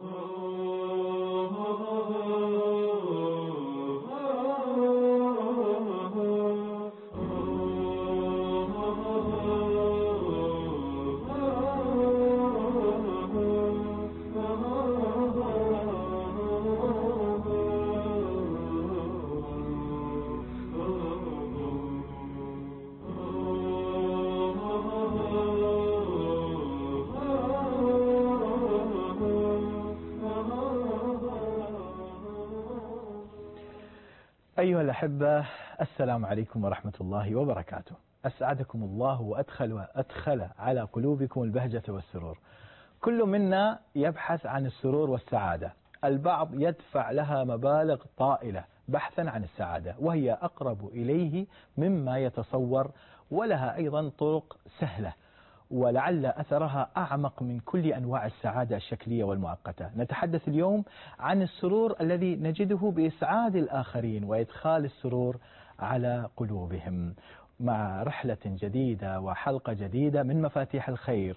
أيها الأحبة، السلام عليكم ورحمة الله وبركاته. أسعدكم الله وأدخل على قلوبكم البهجة والسرور. كل منا يبحث عن السرور والسعادة، البعض يدفع لها مبالغ طائلة بحثا عن السعادة، وهي أقرب إليه مما يتصور، ولها أيضا طرق سهلة، ولعل أثرها أعمق من كل أنواع السعادة الشكلية والمؤقتة. نتحدث اليوم عن السرور الذي نجده بإسعاد الآخرين وإدخال السرور على قلوبهم، مع رحلة جديدة وحلقة جديدة من مفاتيح الخير.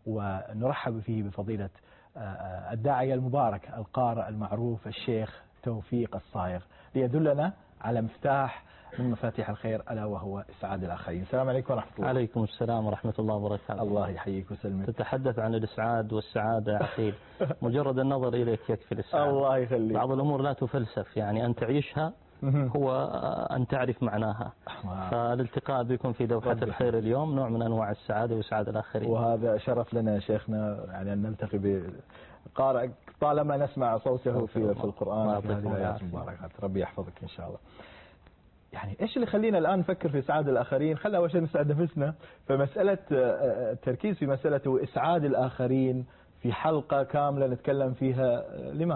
ونرحب فيه بفضيلة الداعية المبارك القارئ المعروف الشيخ توفيق الصايغ، ليدلنا على مفتاح من مفاتيح الخير ألا وهو إسعاد الآخرين. السلام عليكم ورحمة الله. عليكم السلام ورحمة الله وبركاته. الله يحييك وسلمك. تتحدث عن الإسعاد والسعادة يا عقيل، مجرد النظر إليك يكفي الإسعاد. الله يخليك. بعض الأمور لا تفلسف، يعني أن تعيشها هو أن تعرف معناها. فالالتقاء بكم في دوحة الخير اليوم نوع من أنواع السعادة وإسعاد الآخرين، وهذا شرف لنا شيخنا، يعني أن نلتقي بقارئ طالما نسمع صوته في القرآن في هذه الآيات المباركات. ربي يحفظك إن شاء الله. يعني إيش اللي خلينا الآن نفكر في إسعاد الآخرين؟ خلنا أول شيء نسعد نفسنا. فمسألة التركيز في مسألة إسعاد الآخرين في حلقة كاملة نتكلم فيها،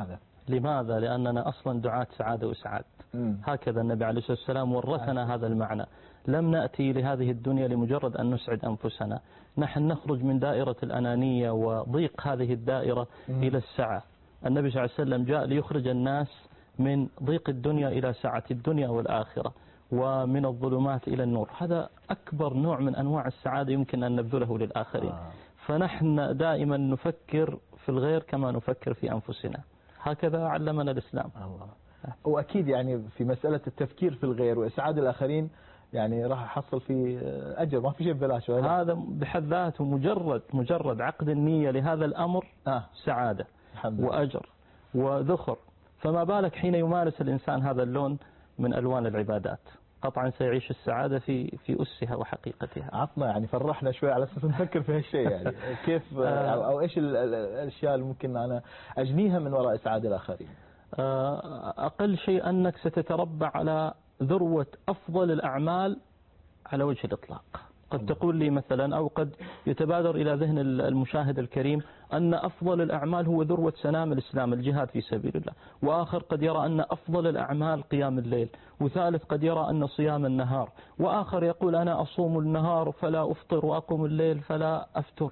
لماذا؟ لأننا أصلا دعاة سعادة وإسعاد. هكذا النبي عليه الصلاة والسلام ورثنا هذا المعنى. لم نأتي لهذه الدنيا لمجرد أن نسعد أنفسنا، نحن نخرج من دائرة الأنانية وضيق هذه الدائرة إلى السعة. النبي صلى الله عليه وسلم جاء ليخرج الناس من ضيق الدنيا إلى سعة الدنيا والآخرة، ومن الظلمات إلى النور. هذا أكبر نوع من أنواع السعادة يمكن أن نبذله للآخرين. فنحن دائما نفكر في الغير كما نفكر في أنفسنا، هكذا علمنا الإسلام. الله. وأكيد يعني في مسألة التفكير في الغير وإسعاد الآخرين يعني راح أحصل في أجر، ما في شيء ببلاش. هذا بحد ذاته مجرد عقد النية لهذا الأمر سعادة وأجر وذخر، فما بالك حين يمارس الإنسان هذا اللون من ألوان العبادات؟ قطعا سيعيش السعادة في أسها وحقيقتها. عطنا يعني فرحنا شوي على أساس نفكر في هالشيء، يعني كيف أو إيش الأشياء اللي ممكن أنا أجنيها من وراء إسعاد الآخرين؟ أقل شيء أنك ستتربع على ذروة أفضل الأعمال على وجه الإطلاق. قد تقول لي مثلا، أو قد يتبادر إلى ذهن المشاهد الكريم أن أفضل الأعمال هو ذروة سنام الإسلام الجهاد في سبيل الله، وآخر قد يرى أن أفضل الأعمال قيام الليل، وثالث قد يرى أن صيام النهار، وآخر يقول أنا أصوم النهار فلا أفطر وأقوم الليل فلا أفتر.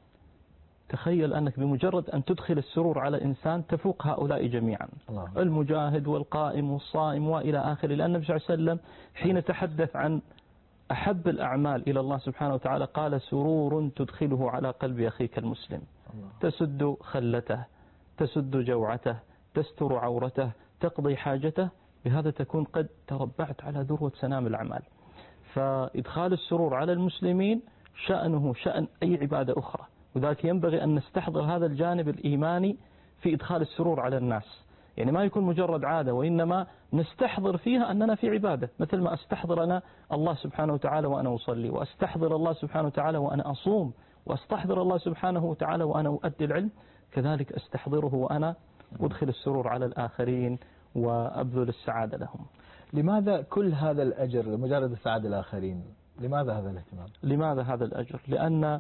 تخيل أنك بمجرد أن تدخل السرور على إنسان تفوق هؤلاء جميعا، المجاهد والقائم والصائم وإلى آخره. لأن النبي صلى الله عليه وسلم حين تحدث عن أحب الأعمال إلى الله سبحانه وتعالى قال سرور تدخله على قلب أخيك المسلم، تسد خلته، تسد جوعته، تستر عورته، تقضي حاجته. بهذا تكون قد تربعت على ذروة سنام الأعمال. فإدخال السرور على المسلمين شأنه شأن أي عبادة أخرى، وذلك ينبغي أن نستحضر هذا الجانب الإيماني في إدخال السرور على الناس. يعني ما يكون مجرد عادة، وإنما نستحضر فيها أننا في عبادة، مثل ما أستحضر أنا الله سبحانه وتعالى وأنا أصلي، وأستحضر الله سبحانه وتعالى وأنا أصوم، وأستحضر الله سبحانه وتعالى وأنا أؤدي العلم، كذلك أستحضره وأنا أدخل السرور على الآخرين وأبذل السعادة لهم. لماذا كل هذا الأجر لمجرد السعادة الآخرين؟ لماذا هذا الاهتمام؟ لماذا هذا الأجر؟ لأن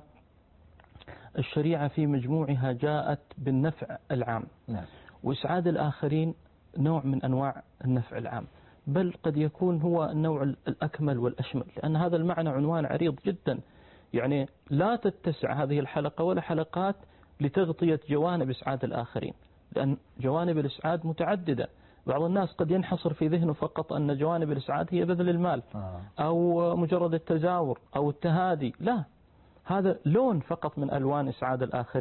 الشريعة في مجموعها جاءت بالنفع العام. وإسعاد الآخرين نوع من أنواع النفع العام، بل قد يكون هو النوع الأكمل والأشمل، لأن هذا المعنى عنوان عريض جدا. يعني لا تتسع هذه الحلقة ولا حلقات لتغطية جوانب إسعاد الآخرين، لأن جوانب الإسعاد متعددة. بعض الناس قد ينحصر في ذهنه فقط أن جوانب الإسعاد هي بذل المال أو مجرد التزاور أو التهادي. لا، هذا لون فقط من ألوان إسعاد الآخرين.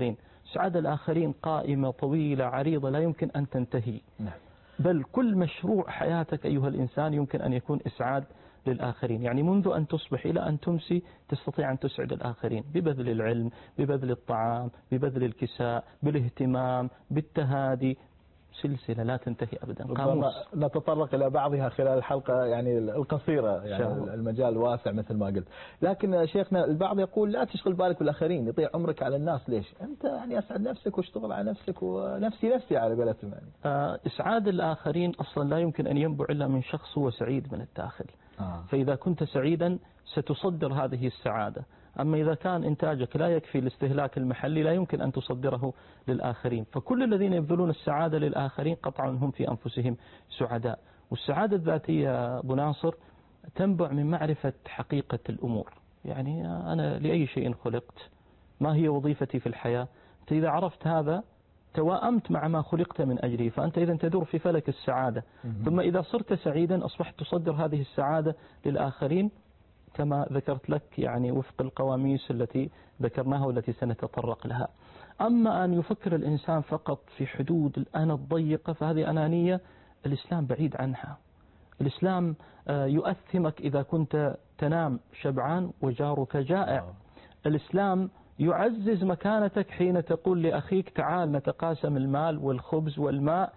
سعادة الآخرين قائمة طويلة عريضة لا يمكن أن تنتهي. بل كل مشروع حياتك أيها الإنسان يمكن أن يكون إسعاد للآخرين. يعني منذ أن تصبح إلى أن تمسي تستطيع أن تسعد الآخرين ببذل العلم، ببذل الطعام، ببذل الكساء، بالاهتمام، بالتهادي، سلسلة لا تنتهي أبدا. قاموس. نتطرق إلى بعضها خلال الحلقة يعني القصيرة، يعني المجال واسع مثل ما قلت. لكن شيخنا البعض يقول لا تشغل بالك بالآخرين، يضيع عمرك على الناس. ليش؟ أنت يعني أسعد نفسك واشتغل على نفسك، ونفسي على قولتهم يعني. إسعاد الآخرين أصلا لا يمكن أن ينبع إلا من شخص هو سعيد من الداخل. فإذا كنت سعيدا ستصدر هذه السعادة. أما إذا كان إنتاجك لا يكفي الاستهلاك المحلي لا يمكن أن تصدره للآخرين. فكل الذين يبذلون السعادة للآخرين قطعا هم في أنفسهم سعداء. والسعادة الذاتية أبو ناصر تنبع من معرفة حقيقة الأمور. يعني أنا لأي شيء خلقت، ما هي وظيفتي في الحياة؟ أنت إذا عرفت هذا توائمت مع ما خلقت من أجله، فأنت إذا تدور في فلك السعادة. ثم إذا صرت سعيدا أصبحت تصدر هذه السعادة للآخرين كما ذكرت لك، يعني وفق القواميس التي ذكرناها والتي سنتطرق لها. أما أن يفكر الإنسان فقط في حدود الأنا الضيقة فهذه أنانية الإسلام بعيد عنها. الإسلام يؤثمك إذا كنت تنام شبعان وجارك جائع. الإسلام يعزز مكانتك حين تقول لأخيك تعال نتقاسم المال والخبز والماء،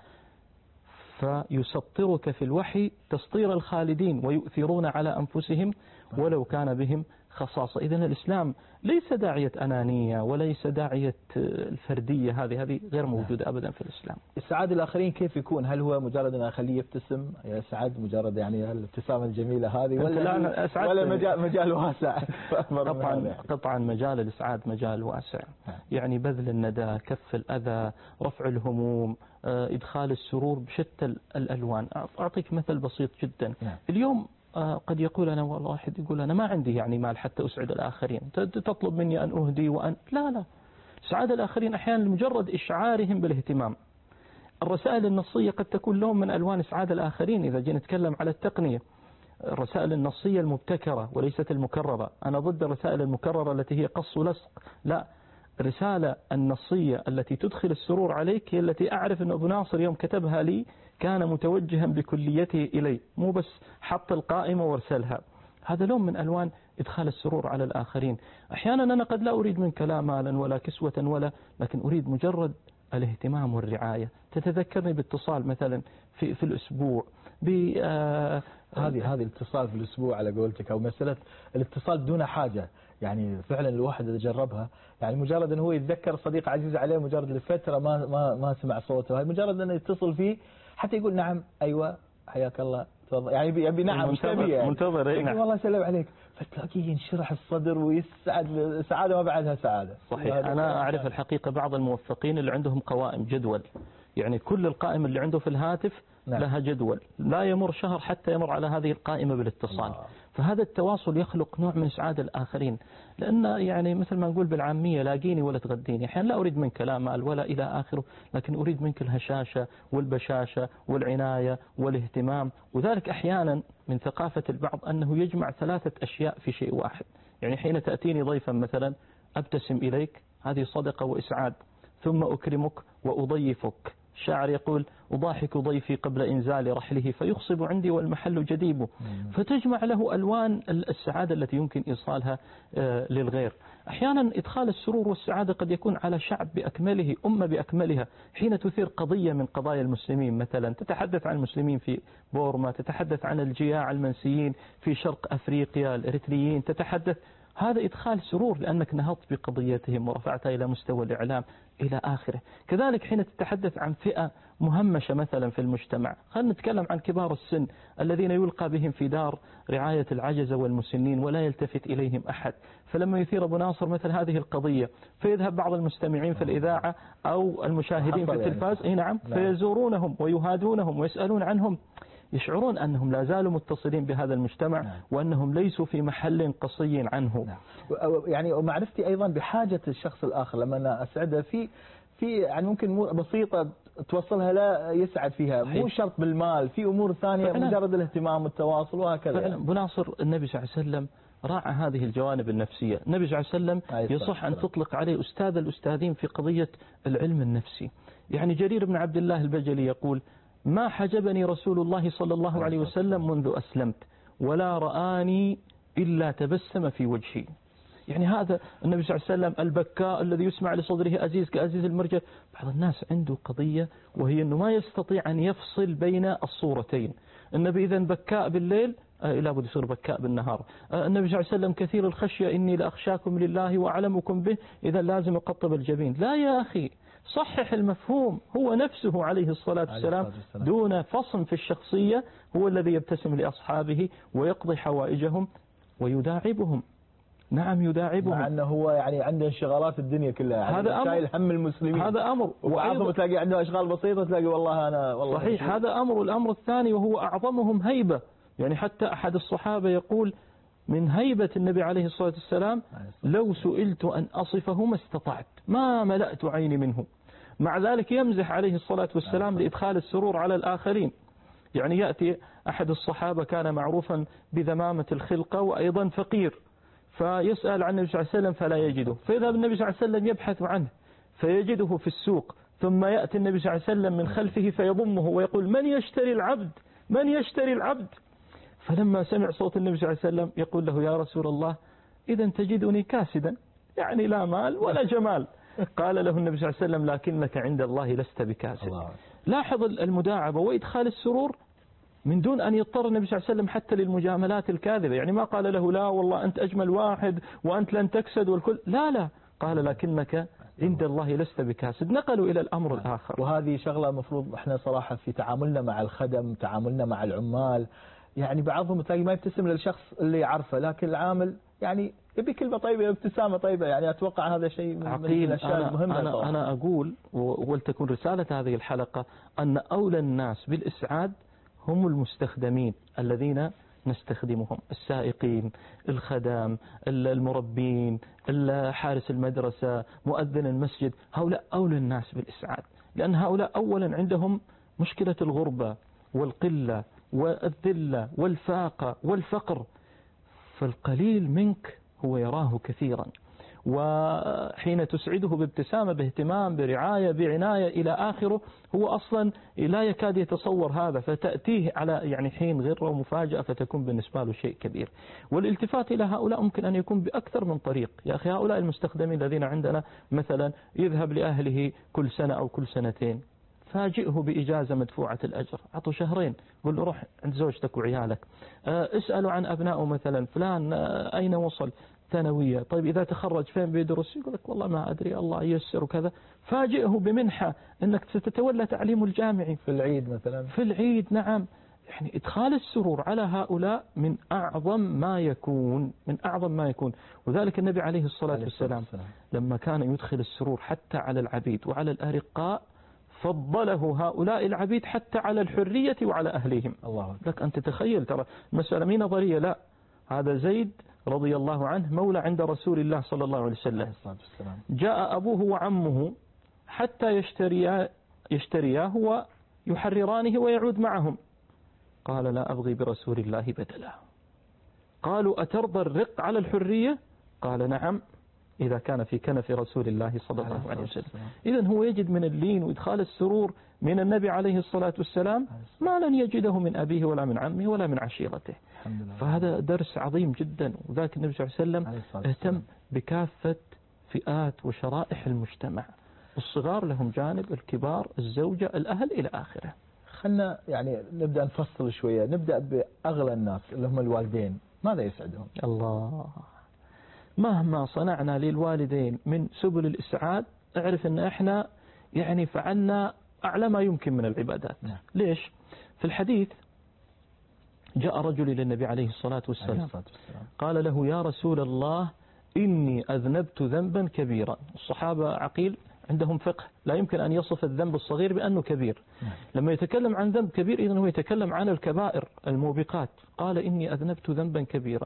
فيسطرك في الوحي تسطير الخالدين ويؤثرون على أنفسهم ولو كان بهم خصاصة. إذن الإسلام ليس داعية أنانية وليس داعية الفردية، هذه غير موجودة أبدا في الإسلام. السعادة الآخرين كيف يكون؟ هل هو مجرد أن أخليه يبتسم يسعد، مجرد يعني الابتسامة الجميلة هذه، ولا مجال واسع؟ قطعا مجال الإسعاد مجال واسع. يعني بذل الندى، كف الأذى، رفع الهموم، إدخال السرور بشتى الألوان. أعطيك مثل بسيط جدا. اليوم قد يقول أنا والله واحد يقول أنا ما عندي يعني مال حتى أسعد الآخرين، تطلب مني أن أهدي وأن لا سعادة الآخرين أحيانا لمجرد إشعارهم بالاهتمام. الرسائل النصية قد تكون لون من ألوان إسعاد الآخرين. إذا جينا نتكلم على التقنية، الرسائل النصية المبتكرة وليست المكررة. أنا ضد الرسائل المكررة التي هي قص ولصق، لا، الرسالة النصية التي تدخل السرور عليك هي التي أعرف أن أبو ناصر يوم كتبها لي كان متوجها بكليته إلي، مو بس حط القائمة وارسلها. هذا لون من ألوان إدخال السرور على الآخرين. أحيانا أنا قد لا أريد منك لا مالا ولا كسوة لكن أريد مجرد الاهتمام والرعاية. تتذكرني باتصال مثلا في الأسبوع هذه الاتصال في الأسبوع على قولتك، أو مسألة الاتصال بدون حاجة. يعني فعلا الواحد إذا جربها، يعني مجرد أنه هو يتذكر صديق عزيز عليه، مجرد لفترة ما سمع صوته، مجرد أنه يتصل فيه حتى يقول نعم أيوة حياك الله تفضل، يعني يبي نعم منتظر يعني والله سلام عليك، فتلاقيه ينشرح الصدر ويسعد سعادة ما بعدها سعادة. صحيح. أنا أعرف الحقيقة بعض الموفقين اللي عندهم قوائم جدول، يعني كل القائمة اللي عنده في الهاتف لها جدول، لا يمر شهر حتى يمر على هذه القائمة بالاتصال. فهذا التواصل يخلق نوع من سعادة الآخرين. لأن يعني مثل ما نقول بالعامية لاقيني ولا تغديني. أحيانا لا أريد منك لا مال ولا إلى آخره، لكن أريد منك الهشاشة والبشاشة والعناية والاهتمام. وذلك أحيانا من ثقافة البعض أنه يجمع 3 أشياء في شيء واحد. يعني حين تأتيني ضيفا مثلا أبتسم إليك، هذه صدقة وإسعاد، ثم أكرمك وأضيفك. الشاعر يقول أضاحك ضيفي قبل إنزال رحله فيخصب عندي والمحل جديب. فتجمع له ألوان السعادة التي يمكن إيصالها للغير. أحيانا إدخال السرور والسعادة قد يكون على شعب بأكمله، أمة بأكملها. حين تثير قضية من قضايا المسلمين مثلا، تتحدث عن المسلمين في بورما، تتحدث عن الجياع المنسيين في شرق أفريقيا، الإريتريين، تتحدث، هذا إدخال سرور لأنك نهضت بقضيتهم ورفعتها إلى مستوى الإعلام إلى آخره. كذلك حين تتحدث عن فئة مهمشة مثلا في المجتمع، خلينا نتكلم عن كبار السن الذين يلقى بهم في دار رعاية العجزة والمسنين ولا يلتفت إليهم أحد. فلما يثير أبو ناصر مثل هذه القضية فيذهب بعض المستمعين في الإذاعة أو المشاهدين في التلفاز نعم فيزورونهم ويهادونهم ويسألون عنهم، يشعرون أنهم لا زالوا متصلين بهذا المجتمع وأنهم ليسوا في محل قصي عنه. يعني معرفتي أيضا بحاجة الشخص الآخر لما أنا أسعده في يعني ممكن بسيطة توصلها لا يسعد فيها، مو شرط بالمال، في أمور ثانية مجرد الاهتمام والتواصل وهكذا. فعلا أبو ناصر النبي صلى الله عليه وسلم راعى هذه الجوانب النفسية. النبي صلى الله عليه وسلم يصح أن تطلق عليه أستاذ الأستاذين في قضية العلم النفسي. يعني جرير بن عبد الله البجلي يقول: ما حجبني رسول الله صلى الله عليه وسلم منذ أسلمت ولا رآني إلا تبسم في وجهي. يعني هذا النبي صلى الله عليه وسلم البكاء الذي يسمع لصدره أزيز كأزيز المرجل. بعض الناس عنده قضية وهي أنه ما يستطيع أن يفصل بين الصورتين. النبي إذا بكاء بالليل لابد يصير بكاء بالنهار. النبي صلى الله عليه وسلم كثير الخشية إني لأخشاكم لله وأعلمكم به، إذا لازم يقطب الجبين. لا يا أخي، صحح المفهوم. هو نفسه عليه الصلاة والسلام دون فصم في الشخصية هو الذي يبتسم لأصحابه ويقضي حوائجهم ويداعبهم. نعم يداعبهم، مع أنه هو يعني عنده انشغالات الدنيا كلها، يعني هذا شايل هم المسلمين. هذا أمر، وبعضهم تلاقي عنده أشغال بسيطة تلاقي والله صحيح، هذا أمر. الأمر الثاني وهو أعظمهم هيبة، يعني حتى أحد الصحابة يقول: من هيبة النبي عليه الصلاة والسلام لو سئلت أن أصفه ما استطعت، ما ملأت عيني منه. مع ذلك يمزح عليه الصلاة والسلام لإدخال السرور على الآخرين. يعني يأتي أحد الصحابة كان معروفا بذمامة الخلقة وأيضا فقير، فيسأل عن النبي صلى الله عليه وسلم فلا يجده، فإذا النبي صلى الله عليه وسلم يبحث عنه فيجده في السوق، ثم يأتي النبي صلى الله عليه وسلم من خلفه فيضمه ويقول: من يشتري العبد؟ من يشتري العبد؟ فلما سمع صوت النبي صلى الله عليه وسلم يقول له: يا رسول الله إذا تجدني كاسدا، يعني لا مال ولا جمال. قال له النبي صلى الله عليه وسلم: لكنك عند الله لست بكاسد. لاحظ المداعبة وإدخال السرور من دون أن يضطر النبي صلى الله عليه وسلم حتى للمجاملات الكاذبة. يعني ما قال له: لا والله أنت أجمل واحد وأنت لن تكسد والكل، لا، قال: لكنك عند الله لست بكاسد. نقلوا إلى الأمر الآخر. وهذه شغلة مفروض احنا صراحة في تعاملنا مع الخدم، تعاملنا مع العمال، يعني بعضهم تلاقي ما يبتسم للشخص اللي يعرفه، لكن العامل يعني يبي كلمة طيبة، ابتسامة طيبة. يعني أتوقع هذا شيء من الأشياء المهمة. أنا أقول ولتكن رسالة هذه الحلقة أن أولى الناس بالإسعاد هم المستخدمين الذين نستخدمهم: السائقين، الخدم، المربين، حارس المدرسة، مؤذن المسجد. هؤلاء أولى الناس بالإسعاد، لأن هؤلاء أولا عندهم مشكلة الغربة والقلة والذلة والفاقة والفقر، فالقليل منك هو يراه كثيرا، وحين تسعده بابتسامة، باهتمام، برعاية، بعناية إلى آخره، هو أصلا لا يكاد يتصور هذا، فتأتيه على يعني حين غرة ومفاجأة فتكون بالنسبة له شيء كبير. والالتفات إلى هؤلاء ممكن أن يكون بأكثر من طريق. يا أخي هؤلاء المستخدمين الذين عندنا مثلا يذهب لأهله كل سنة أو كل سنتين، فاجئه بإجازة مدفوعة الأجر، أعطوا شهرين، قل له روح عند زوجتك وعيالك. اسألوا عن أبنائه مثلا، فلان أين وصل؟ ثانوية، طيب إذا تخرج فين بيدرس؟ يقول لك والله ما أدري، الله ييسر وكذا. فاجئه بمنحة أنك ستتولى تعليمه الجامعي في العيد مثلا، في العيد. نعم، يعني إدخال السرور على هؤلاء من أعظم ما يكون، من أعظم ما يكون. وذلك النبي عليه الصلاة والسلام لما كان يدخل السرور حتى على العبيد وعلى الأرقاء فضله هؤلاء العبيد حتى على الحرية وعلى أهلهم. الله لك أن تتخيل، ترى مسألة مي نظرية، لا، هذا زيد رضي الله عنه مولى عند رسول الله صلى الله عليه وسلم، جاء أبوه وعمه حتى يشترياه ويحررانه ويعود معهم، قال: لا أبغي برسول الله بدلا. قالوا: أترضى الرق على الحرية؟ قال: نعم، إذا كان في كنف رسول الله صلى الله عليه وسلم. إذن هو يجد من اللين وإدخال السرور من النبي عليه الصلاة والسلام ما لن يجده من أبيه ولا من عمه ولا من عشيرته. فهذا درس عظيم جدا. وذلك النبي صلى الله عليه وسلم اهتم بكافة فئات وشرائح المجتمع، الصغار لهم جانب، الكبار، الزوجة، الأهل، إلى آخره. خلنا يعني نبدأ نفصل شوية، نبدأ بأغلى الناس اللي هم الوالدين، ماذا يسعدهم؟ الله، مهما صنعنا للوالدين من سبل الإسعاد اعرف أن احنا يعني فعلنا أعلى ما يمكن من العبادات. ليش؟ في الحديث جاء رجل إلى النبي عليه الصلاة والسلام قال له: يا رسول الله إني أذنبت ذنبا كبيرا. الصحابة عقيل عندهم فقه، لا يمكن أن يصف الذنب الصغير بأنه كبير. لما يتكلم عن ذنب كبير إذن هو يتكلم عن الكبائر الموبقات. قال: إني أذنبت ذنبا كبيرا.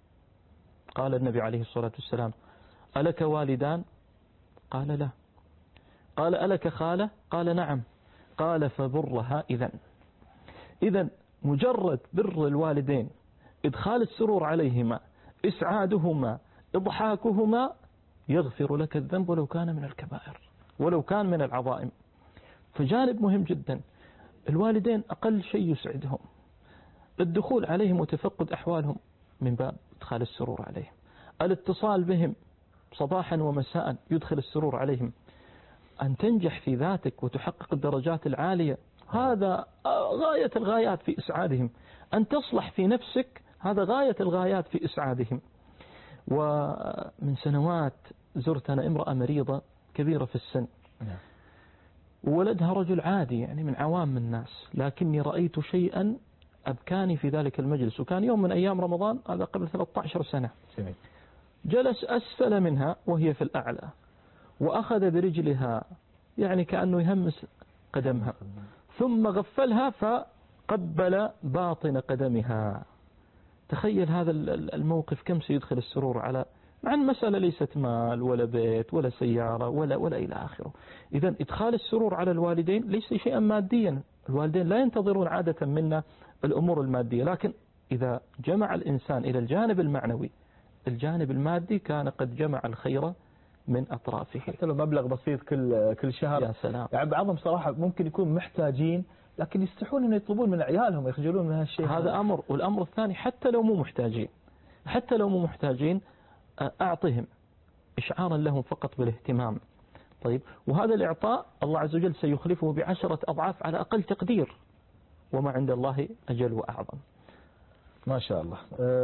قال النبي عليه الصلاة والسلام: ألك والدان؟ قال: لا. قال: ألك خالة؟ قال: نعم. قال: فبرها إذن مجرد بر الوالدين، إدخال السرور عليهما، إسعادهما إضحاكهما يغفر لك الذنب ولو كان من الكبائر ولو كان من العظائم. فجانب مهم جدا. الوالدين أقل شيء يسعدهم الدخول عليهم وتفقد أحوالهم من باب إدخال السرور عليهم. الاتصال بهم صباحا ومساء يدخل السرور عليهم. أن تنجح في ذاتك وتحقق الدرجات العالية هذا غاية الغايات في إسعادهم. أن تصلح في نفسك هذا غاية الغايات في إسعادهم. ومن سنوات زرت أنا امرأة مريضة كبيرة في السن وولدها رجل عادي يعني من عوام الناس، لكني رأيت شيئا أبكاني في ذلك المجلس. وكان يوم من أيام رمضان هذا قبل 13 سنة. جلس أسفل منها وهي في الأعلى وأخذ برجلها يعني كأنه يهمس قدمها ثم غفلها فقبل باطن قدمها. تخيل هذا الموقف كم سيدخل السرور على مع أن المسألة ليست مال ولا بيت ولا سيارة ولا إلى آخره. إذن إدخال السرور على الوالدين ليس شيئا ماديا. الوالدين لا ينتظرون عادة منا الأمور المادية، لكن إذا جمع الإنسان إلى الجانب المعنوي الجانب المادي كان قد جمع الخير من أطرافه. حتى لو مبلغ بسيط كل شهر. يا سلام. يعني بعضهم صراحة ممكن يكون محتاجين لكن يستحون أن يطلبون من عيالهم يخجلون من هالشيء. هذا أمر. والأمر الثاني حتى لو مو محتاجين أعطهم إشعارا لهم فقط بالاهتمام. طيب وهذا الإعطاء الله عز وجل سيخلفه ب10 أضعاف على أقل تقدير، وما عند الله أجل وأعظم. ما شاء الله.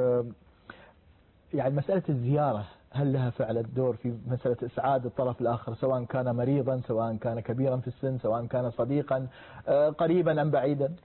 يعني مسألة الزيارة هل لها فعلا دور في مسألة إسعاد الطرف الآخر سواء كان مريضا سواء كان كبيرا في السن سواء كان صديقا قريبا أم بعيدا؟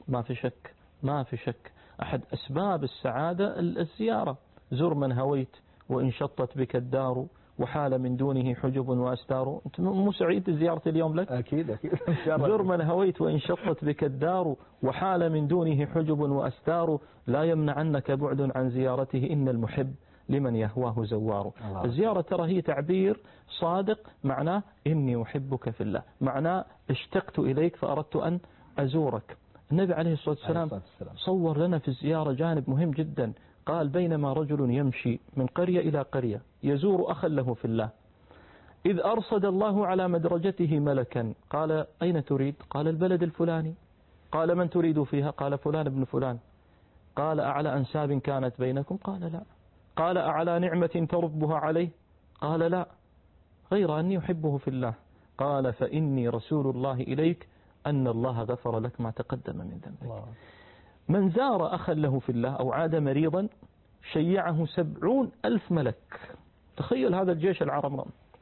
ما في شك أحد أسباب السعادة الزيارة. زر من هويت وإن شطت بك الدار وحال من دونه حجب وأستار. أنت مو سعيد زيارة اليوم لك؟ أكيد زر من هويت وإن شطت بك الدار وحال من دونه حجب وأستار لا يمنعنك بعد عن زيارته إن المحب لمن يهواه زوار. الزيارة ترى هي تعبير صادق معناه إني أحبك في الله، معناه اشتقت إليك فأردت أن أزورك. النبي عليه الصلاة والسلام صور لنا في الزيارة جانب مهم جدا. قال بينما رجل يمشي من قرية إلى قرية يزور أخا له في الله إذ أرصد الله على مدرجته ملكا قال أين تريد؟ قال البلد الفلاني. قال من تريد فيها؟ قال فلان ابن فلان. قال أعلى أنساب كانت بينكم؟ قال لا. قال أعلى نعمة تربها عليه؟ قال لا، غير أني أحبه في الله. قال فإني رسول الله إليك أن الله غفر لك ما تقدم من ذنبك. من زار أخا له في الله أو عاد مريضا شيعه 70,000 ملك. تخيل هذا الجيش العرمرم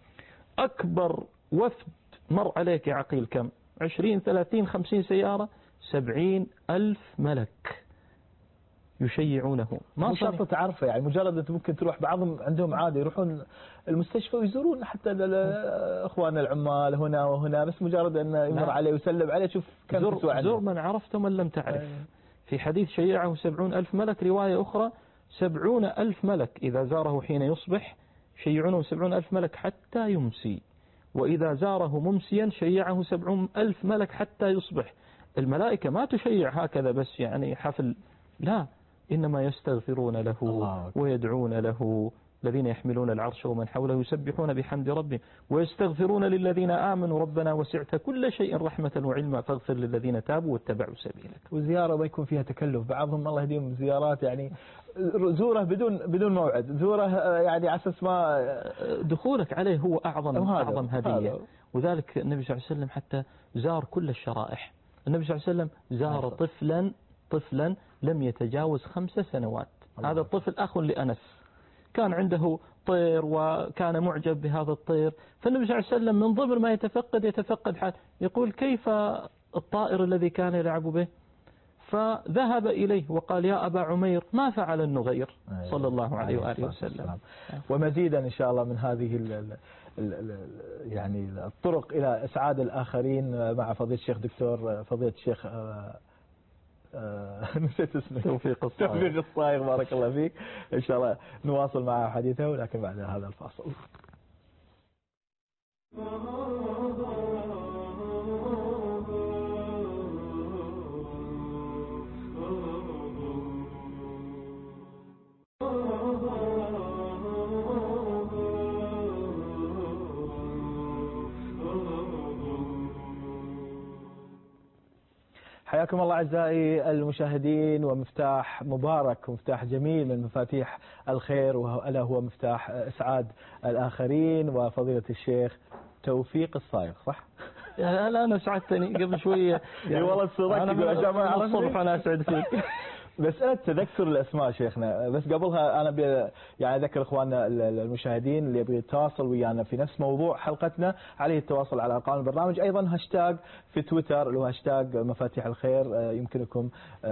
أكبر وفد مر عليك يا عقيل كم؟ 20 30 50 سيارة 70,000 ملك يشيعونه. ما شرط تعرفه يعني مجرد أنت ممكن تروح. بعضهم عندهم عادة يروحون المستشفى ويزورون حتى أخوان العمال هنا وهنا بس مجرد أن يمر عليه ويسلم عليه شوف كم تسوى عنه. زور من عرفت ومن لم تعرف. في حديث شيعه 70,000 ملك. رواية أخرى 70,000 ملك إذا زاره حين يصبح شيعونه 70,000 ملك حتى يمسي، وإذا زاره ممسيا شيعه 70,000 ملك حتى يصبح. الملائكة ما تشيع هكذا بس يعني حفل، لا، إنما يستغفرون له ويدعون له. الذين يحملون العرش ومن حوله يسبحون بحمد ربهم ويستغفرون للذين آمنوا ربنا وسعت كل شيء رحمة وعلما فاغفر للذين تابوا واتبعوا سبيلك. وزيارة ما يكون فيها تكلف. بعضهم الله يهديهم زيارات يعني زوره بدون موعد، زوره يعني على اساس ما دخولك عليه هو أعظم هدية. وذلك النبي صلى الله عليه وسلم حتى زار كل الشرائح. النبي صلى الله عليه وسلم زار طفلا لم يتجاوز 5 سنوات. هذا الطفل أخ لأنس كان عنده طير وكان معجب بهذا الطير. فالنبي صلى الله عليه وسلم من ضمن ما يتفقد حال يقول كيف الطائر الذي كان يلعب به؟ فذهب إليه وقال يا أبا عمير ما فعل النغير صلى الله عليه وآله وسلم. ومزيدا إن شاء الله من هذه يعني الطرق إلى إسعاد الآخرين مع فضيلة الشيخ دكتور فضيلة الشيخ نسيت اسمه توفيق الصايغ بارك الله فيك. إن شاء الله نواصل مع حديثه ولكن بعد هذا الفاصل. حياكم الله أعزائي المشاهدين، ومفتاح مبارك ومفتاح جميل من مفاتيح الخير، ألا هو مفتاح إسعاد الآخرين، وفضيلة الشيخ توفيق الصايغ، صح؟ لا أنا سعدتني قبل شوية يعني والله تصدق أنا الصبح أنا أسعد فيك. مسألة تذكر الأسماء شيخنا، بس قبلها أنا يعني أذكر إخواننا المشاهدين اللي يبغى يتواصل ويانا في نفس موضوع حلقتنا عليه التواصل على أرقام البرنامج، أيضا هاشتاج في تويتر اللي هو هاشتاج مفاتيح الخير، يمكنكم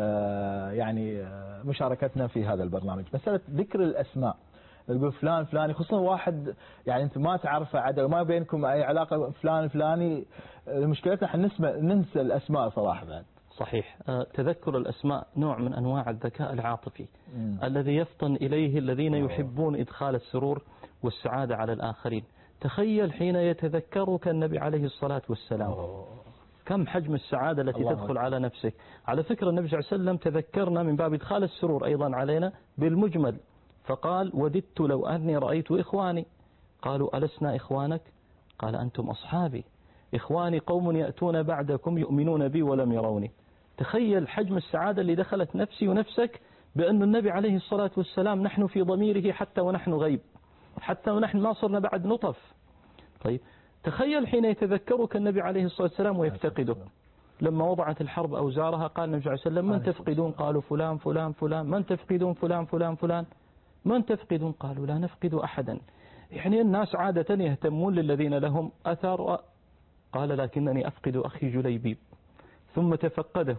يعني مشاركتنا في هذا البرنامج. مسألة ذكر الأسماء، تقول فلان فلاني، خصوصا واحد يعني أنت ما تعرفه عدل وما بينكم أي علاقة، فلان فلاني، مشكلتنا احنا ننسى الأسماء صراحة بعد. صحيح. تذكر الأسماء نوع من أنواع الذكاء العاطفي الذي يفطن إليه الذين يحبون إدخال السرور والسعادة على الآخرين. تخيل حين يتذكرك النبي عليه الصلاة والسلام، كم حجم السعادة التي تدخل على نفسك. على فكرة النبي صلى الله عليه وسلم تذكرنا من باب إدخال السرور أيضا علينا بالمجمل، فقال: وددت لو أني رأيت إخواني. قالوا: ألسنا إخوانك؟ قال: أنتم أصحابي، إخواني قوم يأتون بعدكم يؤمنون بي ولم يروني. تخيل حجم السعادة اللي دخلت نفسي ونفسك بأن النبي عليه الصلاة والسلام نحن في ضميره حتى ونحن غيب، حتى ونحن ما صرنا بعد نطف. طيب تخيل حين يتذكرك النبي عليه الصلاة والسلام ويفتقدك. لما وضعت الحرب أوزارها قال النبي صلى الله عليه وسلم: من تفقدون؟ قالوا: فلان فلان فلان. من تفقدون؟ فلان فلان فلان. من تفقدون؟ قالوا: لا نفقد أحدا. يعني الناس عادة يهتمون للذين لهم أثر. قال: لكنني أفقد أخي جليبيب. ثم تفقده،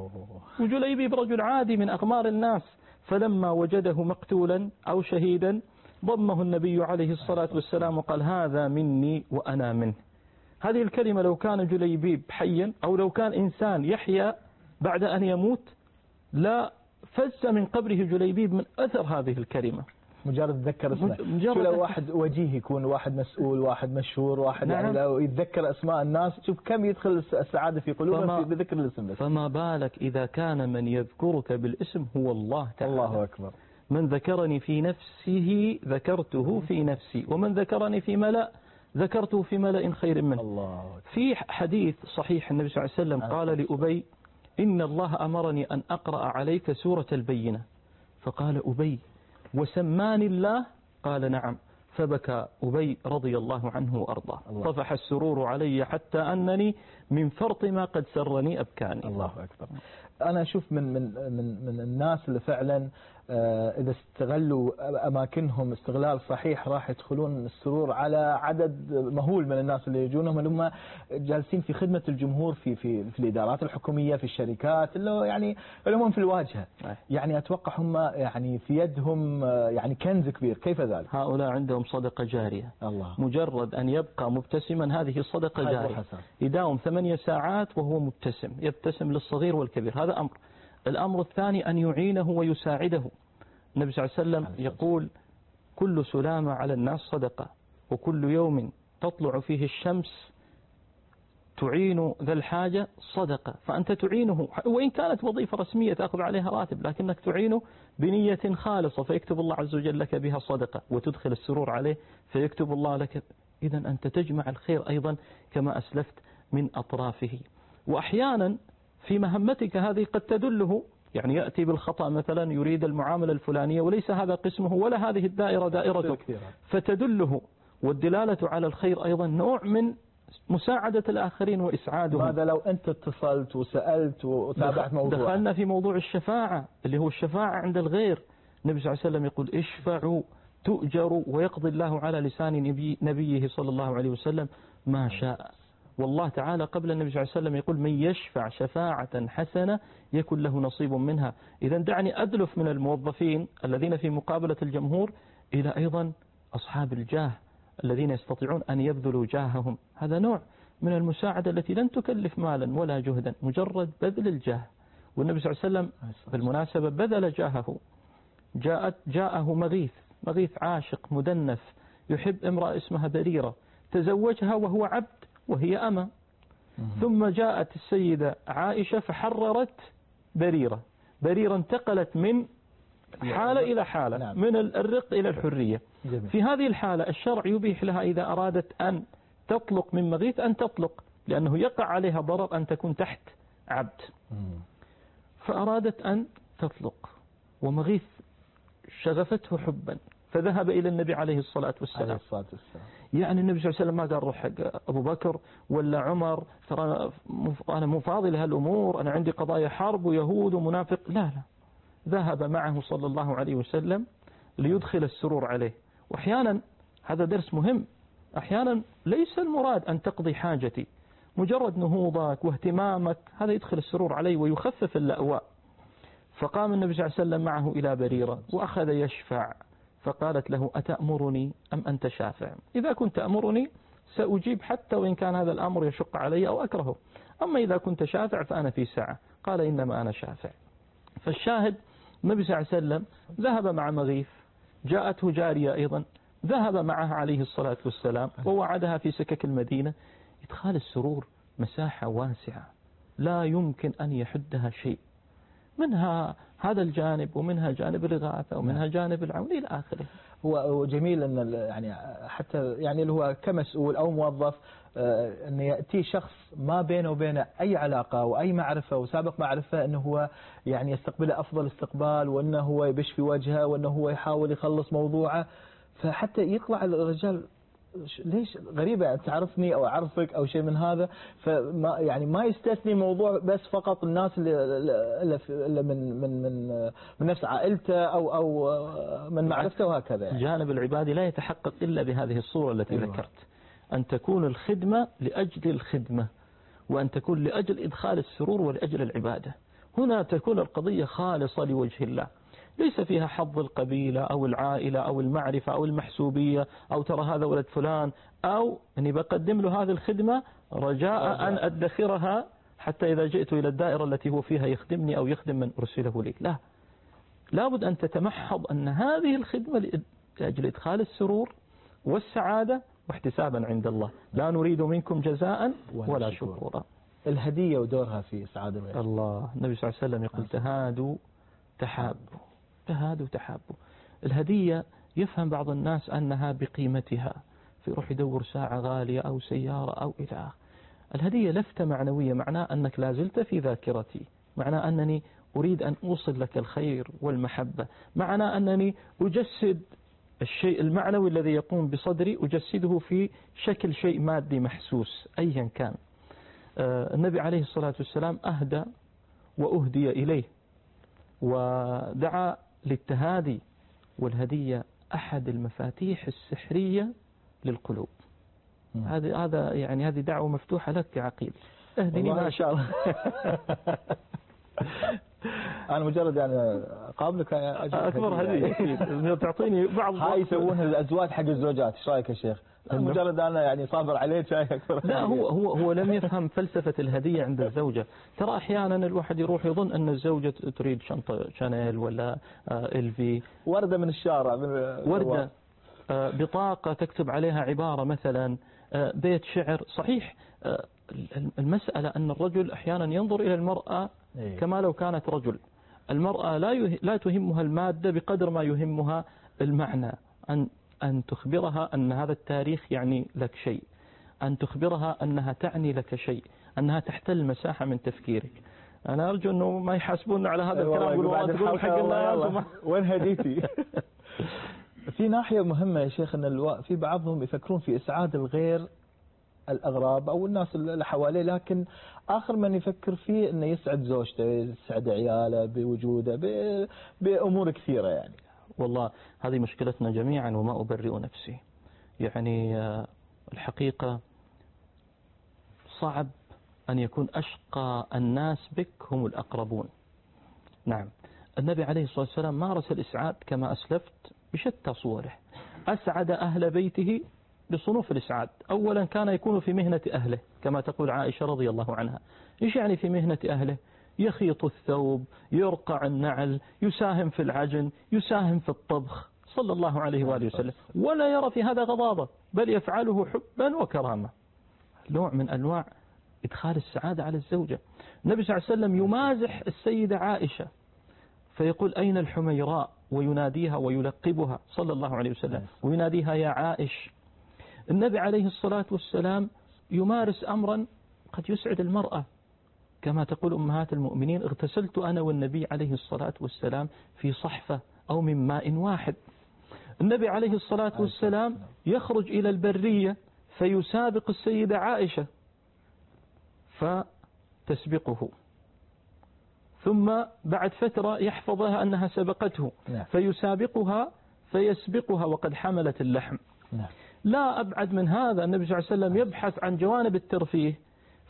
وجليبيب رجل عادي من أغمار الناس، فلما وجده مقتولا أو شهيدا ضمه النبي عليه الصلاة والسلام وقال: هذا مني وأنا منه. هذه الكلمة لو كان جليبيب حيا أو لو كان إنسان يحيا بعد أن يموت لا فز من قبره جليبيب من أثر هذه الكلمة. مجرد تذكر اسمه. شو لو واحد وجيه يكون، واحد مسؤول، واحد مشهور، واحد يعني لو يتذكر أسماء الناس، شوف كم يدخل السعادة في قلوبهم بذكر الاسم بس. فما بالك إذا كان من يذكرك بالاسم هو الله تعالى. الله أكبر. من ذكرني في نفسه ذكرته في نفسي، ومن ذكرني في ملأ ذكرته في ملأ خير منه. الله أكبر. في حديث صحيح النبي صلى الله عليه وسلم قال لأبي: إن الله أمرني أن أقرأ عليك سورة البينة. فقال أبي: وسماني الله؟ قال: نعم. فبكى أبي رضي الله عنه وأرضاه. طفح السرور علي حتى أنني من فرط ما قد سرني أبكاني. الله أكبر. أنا أشوف من الناس اللي فعلا إذا استغلوا أماكنهم استغلال صحيح راح يدخلون السرور على عدد مهول من الناس اللي يجونهم، اللي هم جالسين في خدمة الجمهور في الإدارات الحكومية، في الشركات، اللي هم في الواجهة. يعني أتوقع هم يعني في يدهم يعني كنز كبير. كيف ذلك؟ هؤلاء عندهم صدقة جارية. الله. مجرد أن يبقى مبتسما هذه الصدقة جارية. يداوم 8 ساعات وهو مبتسم، يبتسم للصغير والكبير. هذا أمر. الأمر الثاني أن يعينه ويساعده. النبي صلى الله عليه وسلم يقول: كل سلامة على الناس صدقة، وكل يوم تطلع فيه الشمس تعين ذا الحاجة صدقة. فأنت تعينه وإن كانت وظيفة رسمية تأخذ عليها راتب، لكنك تعينه بنية خالصة فيكتب الله عز وجل لك بها صدقة، وتدخل السرور عليه فيكتب الله لك. إذن أنت تجمع الخير أيضا كما أسلفت من أطرافه. وأحيانا في مهمتك هذه قد تدله، يعني يأتي بالخطأ مثلا يريد المعاملة الفلانية وليس هذا قسمه ولا هذه الدائرة دائرته، فتدله. والدلالة على الخير أيضا نوع من مساعدة الآخرين وإسعادهم. ماذا لو أنت اتصلت وسألت وتابعت موضوع؟ دخلنا في موضوع الشفاعة اللي هو الشفاعة عند الغير. النبي صلى الله عليه وسلم يقول: اشفعوا تؤجروا، ويقضي الله على لسان نبيه صلى الله عليه وسلم ما شاء. والله تعالى قبل النبي صلى الله عليه وسلم يقول: من يشفع شفاعة حسنة يكن له نصيب منها. إذا دعني أدلف من الموظفين الذين في مقابلة الجمهور إلى أيضا أصحاب الجاه الذين يستطيعون أن يبذلوا جاههم. هذا نوع من المساعدة التي لن تكلف مالا ولا جهدا، مجرد بذل الجاه. والنبي صلى الله عليه وسلم بالمناسبة بذل جاهه. جاءه مغيث عاشق مدنف يحب امرأة اسمها بريرة، تزوجها وهو عبد وهي أمة. ثم جاءت السيدة عائشة فحررت بريرة انتقلت من حالة إلى حالة، من الرق إلى الحرية. في هذه الحالة الشرع يبيح لها إذا أرادت أن تطلق من مغيث أن تطلق، لأنه يقع عليها ضرر أن تكون تحت عبد، فأرادت أن تطلق، ومغيث شغفته حبا فذهب إلى النبي عليه الصلاة والسلام. يعني النبي صلى الله عليه وسلم ما قال روح حق أبو بكر ولا عمر، ترى أنا مو فاضي لهالأمور، أنا عندي قضايا حرب ويهود ومنافق، لا، ذهب معه صلى الله عليه وسلم ليدخل السرور عليه. وأحيانا هذا درس مهم، أحيانا ليس المراد أن تقضي حاجتي، مجرد نهوضك واهتمامك هذا يدخل السرور عليه ويخفف اللأواء. فقام النبي صلى الله عليه وسلم معه إلى بريرة وأخذ يشفع، فقالت له أتأمرني أم أنت شافع؟ إذا كنت تأمرني سأجيب حتى وإن كان هذا الأمر يشق علي أو أكرهه، أما إذا كنت شافع فأنا في سعة. قال إنما أنا شافع. فالشاهد النبي صلى الله عليه وسلم ذهب مع مغيث، جاءته جارية أيضا ذهب معها عليه الصلاة والسلام ووعدها في سكك المدينة. إدخال السرور مساحة واسعة لا يمكن أن يحدها شيء، منها هذا الجانب ومنها جانب الإغاثة ومنها جانب العون إلى آخره. هو جميل أن يعني حتى يعني اللي هو كمسؤول أو موظف أن يأتي شخص ما بينه وبينه أي علاقة وأي معرفة وسابق معرفة، أنه هو يعني يستقبله أفضل استقبال، وأنه هو يبش في وجهه، وأنه هو يحاول يخلص موضوعه. فحتى يطلع الرجال ليش غريبة تعرفني أو أعرفك أو شيء من هذا، فما يعني ما يستثني موضوع بس فقط الناس اللي من نفس عائلته أو من معرفته وهكذا. يعني الجانب العبادي لا يتحقق إلا بهذه الصورة التي ذكرت، أن تكون الخدمة لأجل الخدمة، وأن تكون لأجل إدخال السرور ولأجل العبادة. هنا تكون القضية خالصة لوجه الله، ليس فيها حظ القبيلة أو العائلة أو المعرفة أو المحسوبية أو ترى هذا ولد فلان، أو أني بقدم له هذه الخدمة رجاء أن أدخرها حتى إذا جئت إلى الدائرة التي هو فيها يخدمني أو يخدم من أرسله لي. لا، لابد أن تتمحض أن هذه الخدمة لأجل إدخال السرور والسعادة واحتسابا عند الله، لا نريد منكم جزاء ولا شكورا. الهدية ودورها في سعادة الغير. الله، النبي صلى الله عليه وسلم يقول تهادوا تحابوا، تهادوا تحابوا. الهدية يفهم بعض الناس أنها بقيمتها، فيروح يدور ساعة غالية أو سيارة أو إلى آخره. الهدية لفتة معنوية، معناه أنك لازلت في ذاكرتي، معناه أنني أريد أن أوصل لك الخير والمحبة، معناه أنني أجسد الشيء المعنوي الذي يقوم بصدري، أجسده في شكل شيء مادي محسوس أيا كان. النبي عليه الصلاة والسلام أهدى وأهدي إليه ودعا للتهادي، والهدية أحد المفاتيح السحرية للقلوب. هذا يعني هذه دعوة مفتوحة لك يا عقيل، اهدني ما شاء الله. أنا مجرد يعني قابلك أكبر هدية تعطيني بعض هاي يسوونها الأزواج حق الزوجات، إيش رأيك يا شيخ؟ مجرد أنا يعني صابر عليه شاي أكبر. لا، هو لم يفهم فلسفة الهدية عند الزوجة. ترى أحيانا الواحد يروح يظن أن الزوجة تريد شنطة شانيل ولا إلفي، وردة من الشارع، وردة، بطاقة تكتب عليها عبارة مثلا، بيت شعر. صحيح المسألة أن الرجل أحيانا ينظر إلى المرأة كما لو كانت رجل. المرأة لا تهمها المادة بقدر ما يهمها المعنى، أن تخبرها أن هذا التاريخ يعني لك شيء، أن تخبرها أنها تعني لك شيء، أنها تحتل مساحة من تفكيرك. أنا أرجو أنه ما يحاسبوننا على هذا الكلام، يقولوا حق الله وين هديتي. في ناحية مهمة يا شيخ، أن في بعضهم يفكرون في إسعاد الغير، الأغراب أو الناس اللي حواليه، لكن آخر من يفكر فيه أنه يسعد زوجته، يسعد عياله بوجوده، بأمور كثيرة. يعني والله هذه مشكلتنا جميعا وما أبرئ نفسي. يعني الحقيقة صعب أن يكون أشقى الناس بك هم الأقربون. نعم، النبي عليه الصلاة والسلام مارس الإسعاد كما أسلفت بشتى صوره، أسعد أهل بيته بصنوف الإسعاد. أولا كان يكون في مهنة أهله كما تقول عائشة رضي الله عنها. إيش يعني في مهنة أهله؟ يخيط الثوب، يرقع النعل، يساهم في العجن، يساهم في الطبخ صلى الله عليه وآله وسلم، ولا يرى في هذا غضاضة، بل يفعله حبا وكرامة. نوع من أنواع إدخال السعادة على الزوجة. النبي صلى الله عليه وسلم يمازح السيدة عائشة فيقول أين الحميراء، ويناديها ويلقبها صلى الله عليه وسلم، ويناديها يا عائش. النبي عليه الصلاة والسلام يمارس أمرا قد يسعد المرأة كما تقول أمهات المؤمنين اغتسلت أنا والنبي عليه الصلاة والسلام في صحفة أو من ماء واحد. النبي عليه الصلاة والسلام يخرج إلى البرية فيسابق السيدة عائشة فتسبقه، ثم بعد فترة يحفظها أنها سبقته فيسابقها فيسبقها وقد حملت اللحم. لا أبعد من هذا، النبي صلى الله عليه وسلم يبحث عن جوانب الترفيه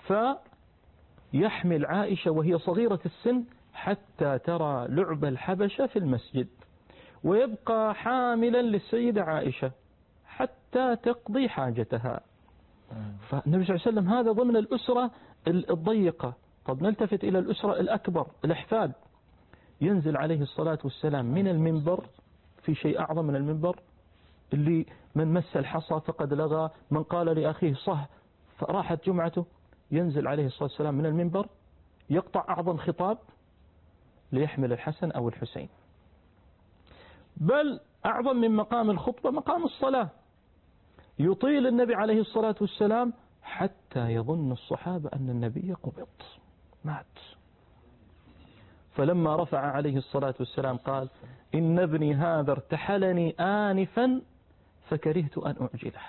فيحمل عائشة وهي صغيرة السن حتى ترى لعب الحبشة في المسجد، ويبقى حاملا للسيدة عائشة حتى تقضي حاجتها. فالنبي صلى الله عليه وسلم هذا ضمن الأسرة الضيقة. طب نلتفت إلى الأسرة الأكبر، الأحفاد. ينزل عليه الصلاة والسلام من المنبر، في شيء أعظم من المنبر، اللي من مس الحصى فقد لغى، من قال لأخيه صه فراحت جمعته. ينزل عليه الصلاة والسلام من المنبر يقطع أعظم خطاب ليحمل الحسن أو الحسين. بل أعظم من مقام الخطبة مقام الصلاة، يطيل النبي عليه الصلاة والسلام حتى يظن الصحابة أن النبي قبض مات. فلما رفع عليه الصلاة والسلام قال إن ابني هذا ارتحلني آنفا فكرهت أن أعجله.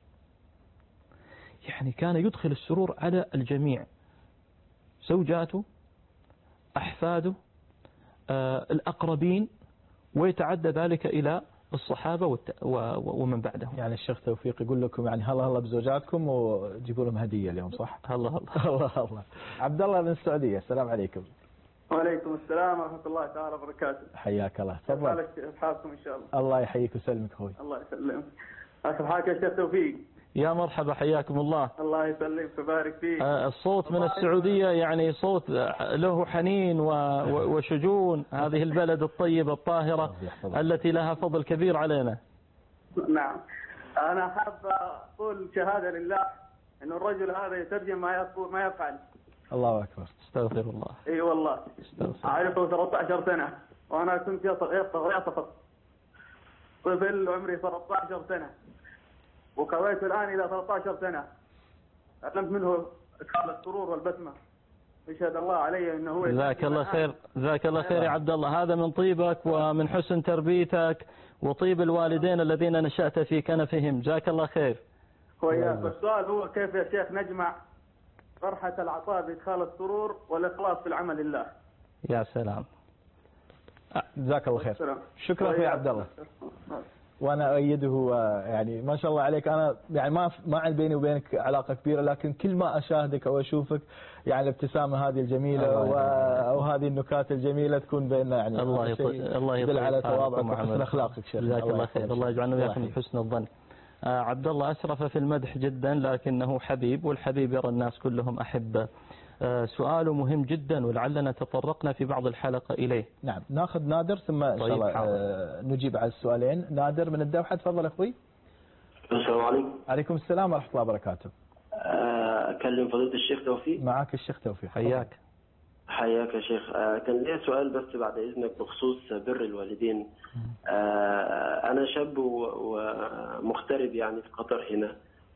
يعني كان يدخل السرور على الجميع، زوجاته، أحفاده، الأقربين، ويتعدى ذلك إلى الصحابة ومن بعدهم. يعني الشيخ توفيق يقول لكم يعني هلا بزوجاتكم وجيبوا لهم هدية اليوم، صح؟ الله عبد الله من السعودية، السلام عليكم. وعليكم السلام ورحمة الله تعالى وبركاته. حياك الله، تفضل. كيف حالكم إن شاء الله؟ الله يحييك ويسلمك أخوي. الله يسلمك. كيف حالك يا شيخ توفيق؟ يا مرحبا، حياكم الله. الله يسلمك ويبارك فيك. الصوت من السعودية يعني صوت له حنين وشجون، هذه البلد الطيبة الطاهرة التي لها فضل كبير علينا. نعم، أنا حاب أقول شهادة لله أن الرجل هذا يترجم ما يفعل. الله أكبر. استغفر الله. اي والله أعرفه 13 سنة، وأنا كنت صغير طفل عمري 13 سنة، وكويت الآن إلى 13 سنة. تعلمت منه إدخال السرور والبسمة. يشهد الله علي أنه هو. جزاك الله خير، جزاك الله خير يا عبد الله. هذا من طيبك ومن حسن تربيتك وطيب الوالدين الذين نشأت في كنفهم. جزاك الله خير. وياك. السؤال هو كيف يا شيخ نجمع فرحة العطاء بإدخال السرور والإخلاص في العمل لله؟ يا سلام. جزاك الله خير. شكرا يا عبد الله. وانا اؤيده، يعني ما شاء الله عليك. انا يعني ما عندي بيني وبينك علاقه كبيره، لكن كل ما اشاهدك او اشوفك يعني الابتسامه هذه الجميله وهذه النكات الجميله تكون بيننا، يعني الله يدل على تواضعك وحسن اخلاقك شيخ. جزاك الله خير. الله يجعلنا وياكم بحسن الظن. عبد الله أسرف في المدح جدا، لكنه حبيب، والحبيب يرى الناس كلهم أحبة. سؤاله مهم جدا ولعلنا تطرقنا في بعض الحلقة إليه. نعم، ناخذ نادر ثم إن شاء الله نجيب على السؤالين. نادر من الدوحة، تفضل أخوي. السلام عليكم. عليكم السلام ورحمة الله وبركاته. أكلم فضيلة الشيخ توفيق. معك الشيخ توفيق. حياك. حياك يا شيخ. كان لي سؤال بس بعد إذنك بخصوص بر الوالدين. أنا شاب ومغترب يعني في قطر هنا،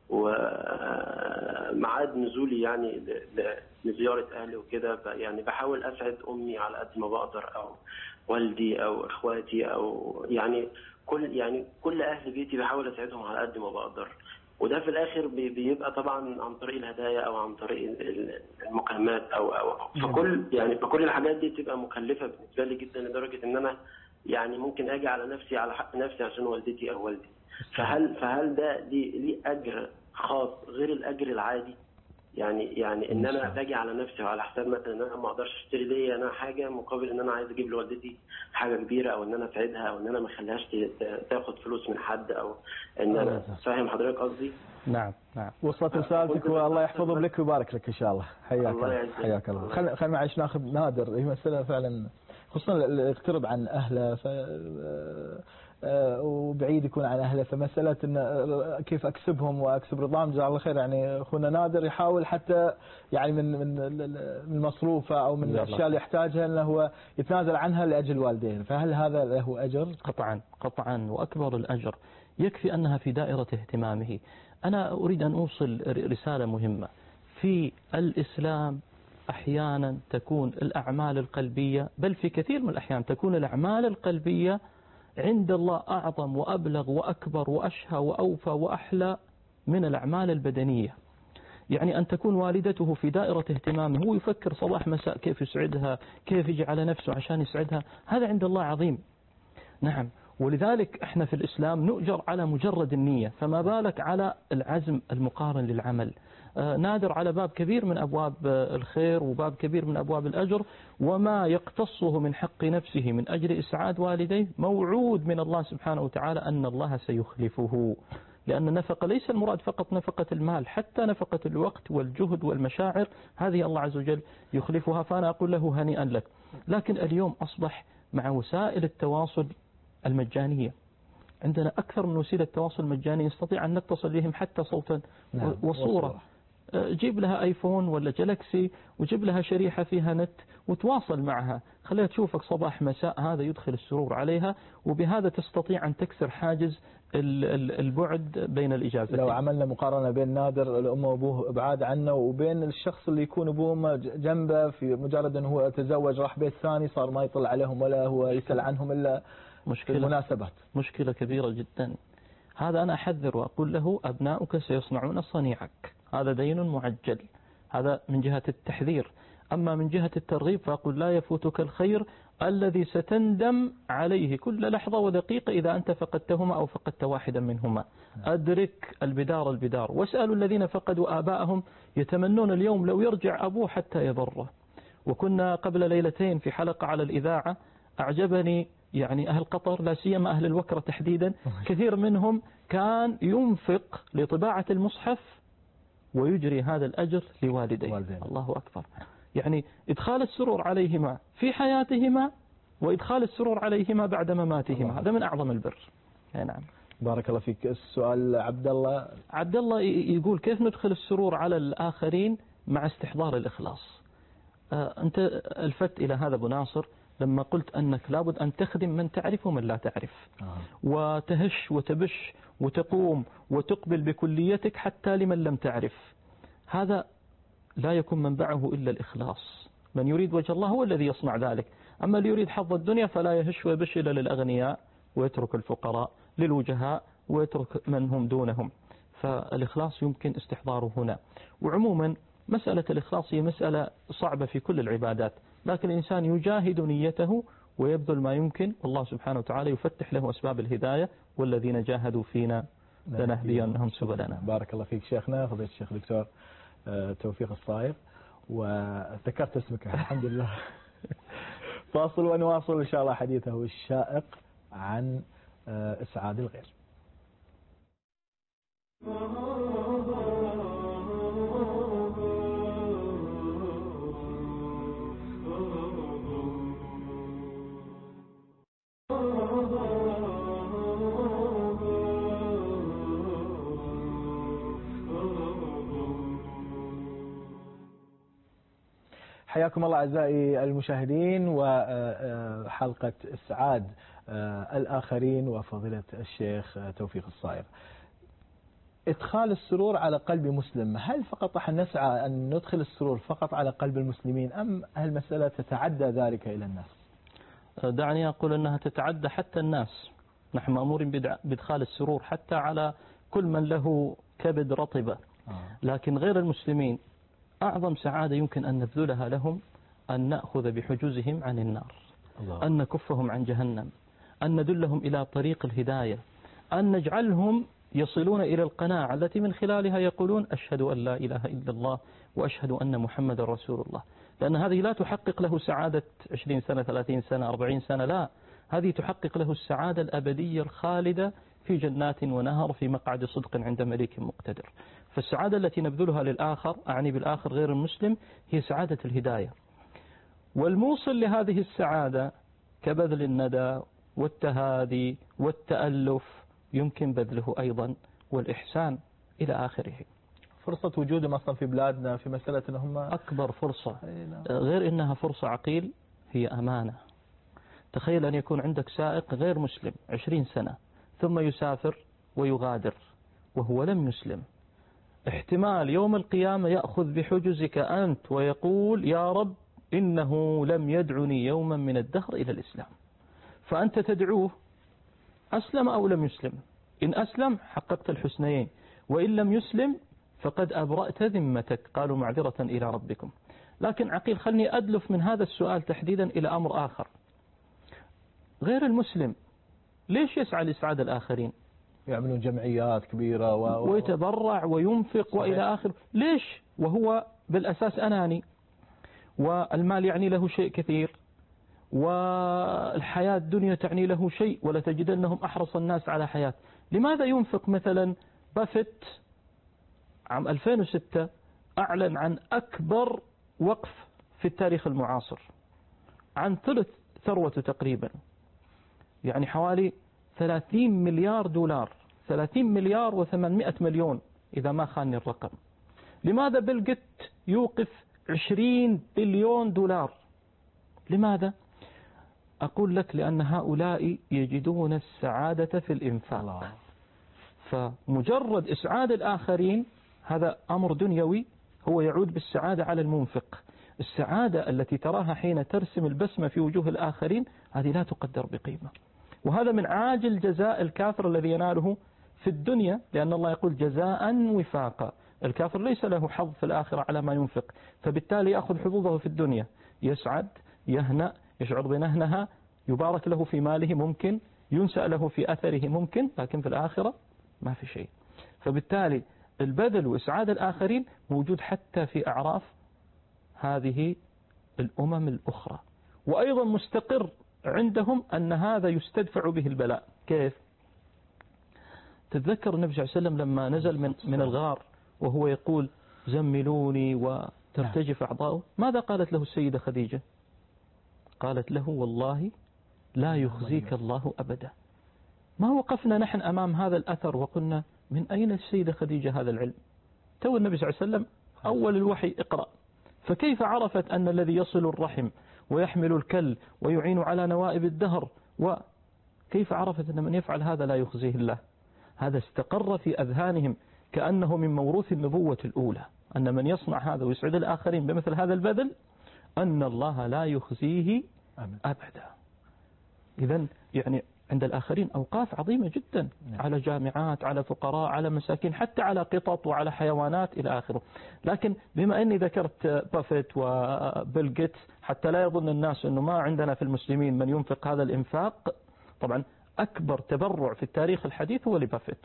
ومعاد نزولي يعني لزيارة أهلي وكده، يعني بحاول أسعد أمي على قد ما بقدر، أو والدي أو إخواتي، أو يعني كل أهل بيتي بحاول أسعدهم على قد ما بقدر. وده في الآخر بيبقى طبعا عن طريق الهدايا أو عن طريق المكالمات أو فكل الحاجات دي بتبقى مكلفة بالنسبة لي جدا، لدرجة إن أنا يعني ممكن أجي على نفسي، على حق نفسي عشان والدتي أو والدي. فهل ده ليه أجر خاص غير الأجر العادي؟ يعني ان انا باجي على نفسي وعلى حساب مثلا ان انا ما اقدرش اشتري ليا انا حاجه مقابل ان انا عايز اجيب لوالدتي حاجه كبيره، او ان انا اساعدها، او ان انا ما اخليهاش تاخد فلوس من حد، او ان انا فاهم حضرتك قصدي؟ نعم. وصلت رسالتك، والله يحفظهم لك ويبارك لك ان شاء الله. حياك الله. خلينا معلش ناخذ نادر. هي مساله فعلا، خصوصا اللي يقترب عن اهله وبعيد يكون عن أهله، فمسألة إن كيف أكسبهم وأكسب رضاهم. جزاه الله خير. يعني أخونا نادر يحاول حتى يعني من مصروفه أو من الأشياء اللي يحتاجها أنه هو يتنازل عنها لأجل الوالدين، فهل هذا له أجر؟ قطعا وأكبر الأجر. يكفي أنها في دائرة اهتمامه. أنا أريد أن أوصل رسالة مهمة في الإسلام. أحيانا تكون الأعمال القلبية، بل في كثير من الأحيان تكون الأعمال القلبية عند الله أعظم وأبلغ وأكبر وأشهى وأوفى وأحلى من الأعمال البدنية. يعني أن تكون والدته في دائرة اهتمامه، هو يفكر صباح مساء كيف يسعدها، كيف يجي على نفسه عشان يسعدها، هذا عند الله عظيم. نعم، ولذلك احنا في الإسلام نؤجر على مجرد النية، فما بالك على العزم المقارن للعمل. نادر على باب كبير من أبواب الخير وباب كبير من أبواب الأجر، وما يقتصه من حق نفسه من أجل إسعاد والديه موعود من الله سبحانه وتعالى أن الله سيخلفه. لأن النفقة ليس المراد فقط نفقة المال، حتى نفقة الوقت والجهد والمشاعر هذه الله عز وجل يخلفها. فأنا أقول له هنيئا لك. لكن اليوم أصبح مع وسائل التواصل المجانية عندنا أكثر من وسيلة تواصل مجاني نستطيع أن نتصل بهم حتى صوتا وصورة. جيب لها ايفون ولا جالكسي وجيب لها شريحة فيها نت وتواصل معها، خليها تشوفك صباح مساء، هذا يدخل السرور عليها، وبهذا تستطيع أن تكسر حاجز البعد بين الإجازتين. لو عملنا مقارنة بين نادر الأم وأبوه ابعاد عنه وبين الشخص اللي يكون أبوه جنبه، في مجرد أنه هو تزوج راح بيت ثاني صار ما يطلع عليهم ولا هو يسأل عنهم إلا في المناسبات. مشكلة كبيرة جدا. هذا أنا أحذر وأقول له أبناؤك سيصنعون صنيعك، هذا دين معجل. هذا من جهة التحذير. أما من جهة الترغيب فأقول لا يفوتك الخير الذي ستندم عليه كل لحظة ودقيقة إذا أنت فقدتهما أو فقدت واحدا منهما. أدرك البدار واسألوا الذين فقدوا آباءهم يتمنون اليوم لو يرجع أبوه حتى يبره. وكنا قبل ليلتين في حلقة على الإذاعة أعجبني يعني أهل قطر، لا سيما أهل الوكرة تحديدا، كثير منهم كان ينفق لطباعة المصحف ويجري هذا الأجر لوالديه. الله أكبر. يعني إدخال السرور عليهما في حياتهما وإدخال السرور عليهما بعد مماتهما، هذا من أعظم البر. نعم. بارك الله فيك. السؤال عبد الله يقول كيف ندخل السرور على الآخرين مع استحضار الإخلاص؟ أنت الفت إلى هذا أبو ناصر لما قلت أنك لابد أن تخدم من تعرف ومن لا تعرف، وتهش وتبش وتقوم وتقبل بكليتك حتى لمن لم تعرف. هذا لا يكون منبعه إلا الإخلاص. من يريد وجه الله هو الذي يصنع ذلك. أما اللي يريد حظ الدنيا فلا يهش ويبش إلا للأغنياء ويترك الفقراء، للوجهاء ويترك من هم دونهم. فالإخلاص يمكن استحضاره هنا. وعموما مسألة الإخلاص هي مسألة صعبة في كل العبادات، لكن الإنسان يجاهد نيته ويبذل ما يمكن، والله سبحانه وتعالى يفتح له أسباب الهداية، والذين جاهدوا فينا لنهدينهم سبلنا. بارك الله فيك شيخنا فضيلة الشيخ دكتور توفيق الصايغ، وذكرت اسمك الحمد لله. فاصل ونواصل إن شاء الله حديثه الشائق عن إسعاد الغير. حياكم الله أعزائي المشاهدين، وحلقة إسعاد الآخرين وفضيلة الشيخ توفيق الصايغ. إدخال السرور على قلب مسلم، هل فقط نسعى أن ندخل السرور فقط على قلب المسلمين، أم المسألة تتعدى ذلك إلى الناس؟ دعني أقول أنها تتعدى حتى الناس. نحن مأمورين بإدخال السرور حتى على كل من له كبد رطبة. لكن غير المسلمين أعظم سعادة يمكن أن نبذلها لهم أن نأخذ بحجوزهم عن النار، أن نكفهم عن جهنم، أن ندلهم إلى طريق الهداية، أن نجعلهم يصلون إلى القناعة التي من خلالها يقولون أشهد أن لا إله إلا الله وأشهد أن محمد رسول الله. لأن هذه لا تحقق له سعادة 20 سنة 30 سنة 40 سنة، لا، هذه تحقق له السعادة الأبدية الخالدة في جنات ونهر في مقعد صدق عند مليك مقتدر. فالسعادة التي نبذلها للآخر، أعني بالآخر غير المسلم، هي سعادة الهداية. والموصل لهذه السعادة كبذل الندى والتهادي والتألف يمكن بذله أيضا، والإحسان إلى آخره. فرصة وجودهم أصلا في بلادنا في مسألة أنهم أكبر فرصة، غير إنها فرصة عقيل، هي أمانة. تخيل أن يكون عندك سائق غير مسلم 20 سنة ثم يسافر ويغادر وهو لم يسلم. احتمال يوم القيامة يأخذ بحجزك أنت ويقول يا رب إنه لم يدعني يوما من الدهر إلى الإسلام، فأنت تدعوه أسلم أو لم يسلم. إن أسلم حققت الحسنيين، وإن لم يسلم فقد أبرأت ذمتك. قالوا معذرة إلى ربكم. لكن عقيل خلني أدلف من هذا السؤال تحديدا إلى أمر آخر. غير المسلم ليش يسعى لإسعاد الآخرين؟ يعملون جمعيات كبيرة ويتبرع وينفق صحيح. وإلى آخر. ليش وهو بالأساس أناني، والمال يعني له شيء كثير، والحياة الدنيا تعني له شيء، ولا تجدنهم أحرص الناس على حياة. لماذا ينفق مثلا بافيت عام 2006 أعلن عن أكبر وقف في التاريخ المعاصر، عن ثلث ثروته تقريبا، يعني حوالي 30 مليار دولار، 30 مليار و800 مليون إذا ما خانني الرقم. لماذا بيل جيت يوقف 20 بليون دولار؟ لماذا؟ أقول لك لأن هؤلاء يجدون السعادة في الإنفاق. فمجرد إسعاد الآخرين هذا أمر دنيوي هو يعود بالسعادة على المنفق. السعادة التي تراها حين ترسم البسمة في وجوه الآخرين هذه لا تقدر بقيمة، وهذا من عاجل جزاء الكافر الذي يناله في الدنيا، لأن الله يقول جزاء وفاقا. الكافر ليس له حظ في الآخرة على ما ينفق، فبالتالي يأخذ حظوظه في الدنيا، يسعد، يهنأ، يشعر بنهنها، يبارك له في ماله ممكن، ينسأ له في أثره ممكن، لكن في الآخرة ما في شيء. فبالتالي البذل وإسعاد الآخرين موجود حتى في أعراف هذه الأمم الأخرى، وأيضا مستقر عندهم أن هذا يستدفع به البلاء. كيف؟ تتذكر النبي صلى الله عليه وسلم لما نزل من الغار وهو يقول زملوني وترتجف أعضاؤه، ماذا قالت له السيدة خديجة؟ قالت له والله لا يخزيك الله أبدا. ما وقفنا نحن أمام هذا الأثر وقلنا من أين السيدة خديجة هذا العلم؟ تو النبي صلى الله عليه وسلم أول الوحي اقرأ، فكيف عرفت أن الذي يصل الرحم ويحمل الكل ويعين على نوائب الدهر، وكيف عرفت أن من يفعل هذا لا يخزيه الله؟ هذا استقر في أذهانهم كأنه من موروث النبوة الأولى، أن من يصنع هذا ويسعد الآخرين بمثل هذا البذل أن الله لا يخزيه أبدا. إذن يعني عند الآخرين أوقاف عظيمة جدا على جامعات، على فقراء، على مساكين، حتى على قطط وعلى حيوانات إلى آخره. لكن بما أني ذكرت بافيت وبيل جيتس حتى لا يظن الناس أنه ما عندنا في المسلمين من ينفق هذا الإنفاق، طبعا أكبر تبرع في التاريخ الحديث هو لبافيت.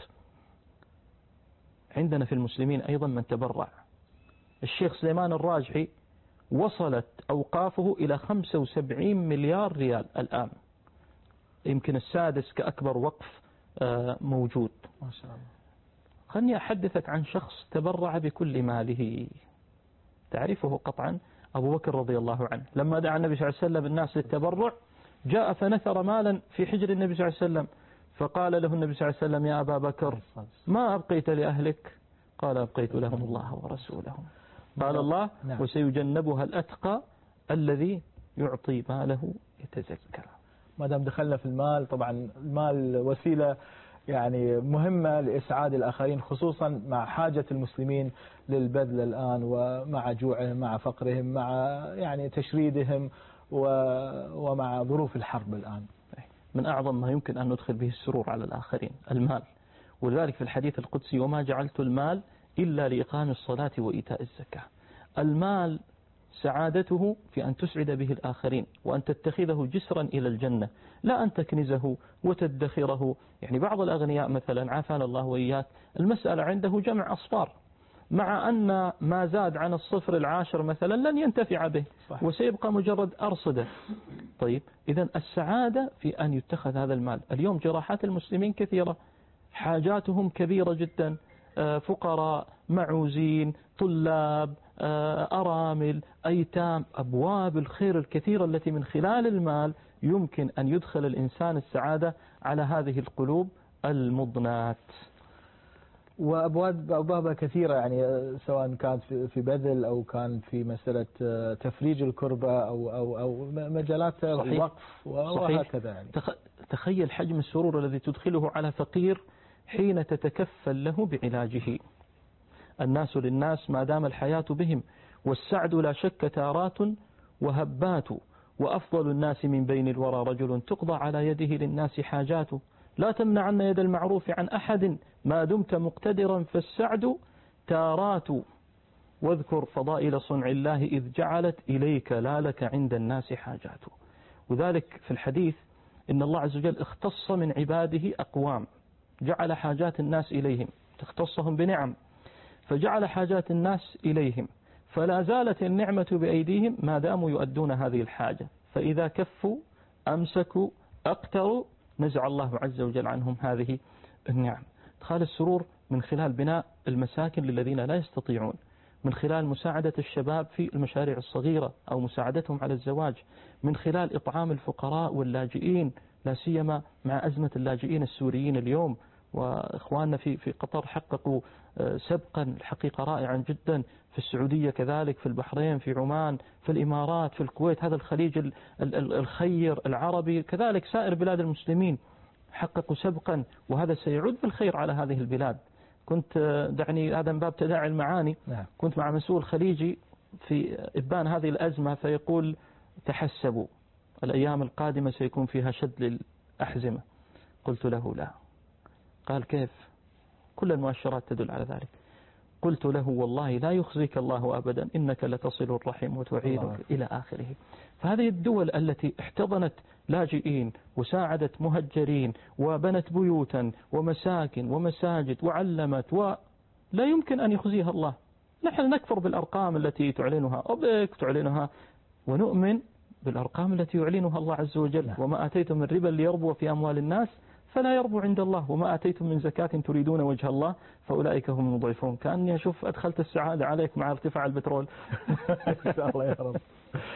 عندنا في المسلمين أيضا من تبرع. الشيخ سليمان الراجحي وصلت أوقافه إلى 75 مليار ريال الآن، يمكن السادس كأكبر وقف موجود. ما شاء الله. خلني أحدثك عن شخص تبرع بكل ماله، تعرفه قطعا، أبو بكر رضي الله عنه. لما دعا النبي صلى الله عليه وسلم الناس للتبرع جاء فنثر مالا في حجر النبي صلى الله عليه وسلم، فقال له النبي صلى الله عليه وسلم يا أبا بكر ما أبقيت لأهلك؟ قال أبقيت لهم الله ورسوله. قال الله وسيجنبها الأتقى الذي يعطي ماله يتزكى. ما دام دخلنا في المال، طبعا المال وسيلة يعني مهمة لإسعاد الآخرين، خصوصا مع حاجة المسلمين للبذل الآن، ومع جوعهم، مع فقرهم، مع يعني تشريدهم، ومع ظروف الحرب الآن. من أعظم ما يمكن أن ندخل به السرور على الآخرين المال، ولذلك في الحديث القدسي وما جعلت المال إلا لإقام الصلاة وإيتاء الزكاة. المال سعادته في أن تسعد به الآخرين، وأن تتخذه جسرا إلى الجنة، لا أن تكنزه وتدخره. يعني بعض الأغنياء مثلا عافانا الله وإياك المسألة عنده جمع أصفار، مع أن ما زاد عن الصفر العاشر مثلا لن ينتفع به، وسيبقى مجرد أرصدة. طيب إذن السعادة في أن يتخذ هذا المال. اليوم جراحات المسلمين كثيرة، حاجاتهم كبيرة جدا، فقراء، معوزين، طلاب، أرامل، أيتام، أبواب الخير الكثيرة التي من خلال المال يمكن أن يدخل الإنسان السعادة على هذه القلوب المضنات. وأبوابها كثيرة، يعني سواء كانت في بذل أو كان في مسألة تفريج الكربة أو مجالات الوقف وهكذا. يعني تخيل حجم السرور الذي تدخله على فقير حين تتكفل له بعلاجه. الناس للناس ما دام الحياة بهم، والسعد لا شك تارات وهبات، وأفضل الناس من بين الورى رجل تقضى على يده للناس حاجات. لا تمنعن يد المعروف عن أحد ما دمت مقتدرا، فالسعد تارات. واذكر فضائل صنع الله إذ جعلت إليك لا لك عند الناس حاجات. وذلك في الحديث إن الله عز وجل اختص من عباده أقوام، جعل حاجات الناس إليهم، تختصهم بنعم، فجعل حاجات الناس إليهم، فلا زالت النعمة بأيديهم ما داموا يؤدون هذه الحاجة، فإذا كفوا أمسكوا أقتروا نزع الله عز وجل عنهم هذه النعم. ادخال السرور من خلال بناء المساكن للذين لا يستطيعون، من خلال مساعدة الشباب في المشاريع الصغيرة أو مساعدتهم على الزواج، من خلال إطعام الفقراء واللاجئين، لا سيما مع أزمة اللاجئين السوريين اليوم. وإخواننا في قطر حققوا سبقا الحقيقة رائعا جدا، في السعودية كذلك، في البحرين، في عمان، في الإمارات، في الكويت، هذا الخليج الخير العربي، كذلك سائر بلاد المسلمين حققوا سبقا، وهذا سيعود بالخير على هذه البلاد. كنت دعني هذا من باب تداعي المعاني، كنت مع مسؤول خليجي في إبان هذه الأزمة، فيقول تحسبوا الأيام القادمة سيكون فيها شد للأحزمة. قلت له لا. قال كيف؟ كل المؤشرات تدل على ذلك. قلت له والله لا يخزيك الله أبدا، إنك لتصل الرحم وتعيدك إلى آخره. فهذه الدول التي احتضنت لاجئين وساعدت مهجرين وبنت بيوتا ومساكن ومساجد وعلمت، ولا يمكن أن يخزيها الله. نحن نكفر بالأرقام التي تعلنها أوبك تعلنها، ونؤمن بالأرقام التي يعلنها الله عز وجل. وما آتيتم من ربا ليربو في أموال الناس فلا يربو عند الله، وما آتيتم من زكاة تريدون وجه الله فأولئك هم المضعفون. كأني أشوف أدخلت السعادة عليك مع ارتفاع البترول. إن شاء الله يا رب.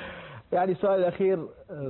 يعني السؤال الأخير،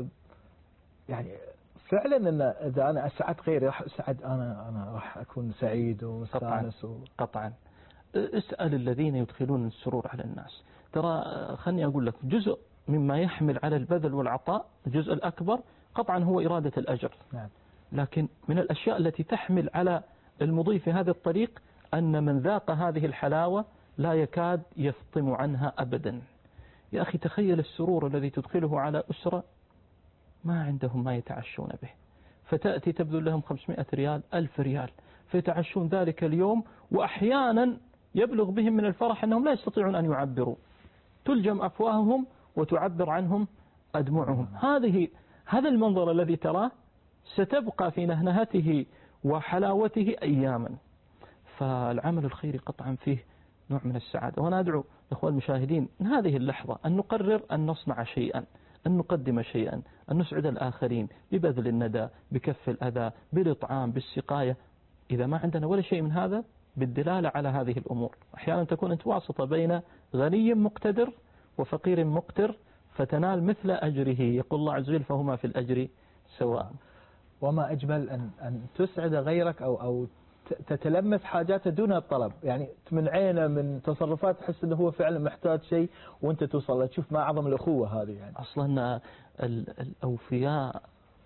يعني فعلا أن إذا أنا أسعد غيري راح أسعد أنا راح أكون سعيد ومستانس. قطعا. اسأل الذين يدخلون السرور على الناس. ترى خلني أقول لك، جزء مما يحمل على البذل والعطاء، الجزء الأكبر قطعا هو إرادة الأجر. نعم. لكن من الأشياء التي تحمل على المضي في هذا الطريق أن من ذاق هذه الحلاوة لا يكاد يفطم عنها أبدا. يا أخي تخيل السرور الذي تدخله على أسرة ما عندهم ما يتعشون به، فتأتي تبذل لهم 500 ريال 1000 ريال فيتعشون ذلك اليوم، وأحيانا يبلغ بهم من الفرح أنهم لا يستطيعون أن يعبروا، تلجم أفواههم وتعبر عنهم أدمعهم. هذا المنظر الذي تراه ستبقى في نهنهته وحلاوته أياما. فالعمل الخيري قطعا فيه نوع من السعادة. وأنا أدعو إخوان المشاهدين من هذه اللحظة أن نقرر أن نصنع شيئا، أن نقدم شيئا، أن نسعد الآخرين ببذل الندى، بكف الأذى، بالإطعام، بالسقاية. إذا ما عندنا ولا شيء من هذا، بالدلالة على هذه الأمور. أحيانا تكون أنت واسطة بين غني مقتدر وفقير مقتر فتنال مثل أجره، يقول الله عز وجل فهما في الأجر سواء. وما أجمل أن تسعد غيرك أو تتلمس حاجاته دون الطلب، يعني من عينه من تصرفات تحس أنه هو فعلا محتاج شيء وأنت توصل له. تشوف ما أعظم الأخوة هذه. يعني أصلا الأوفياء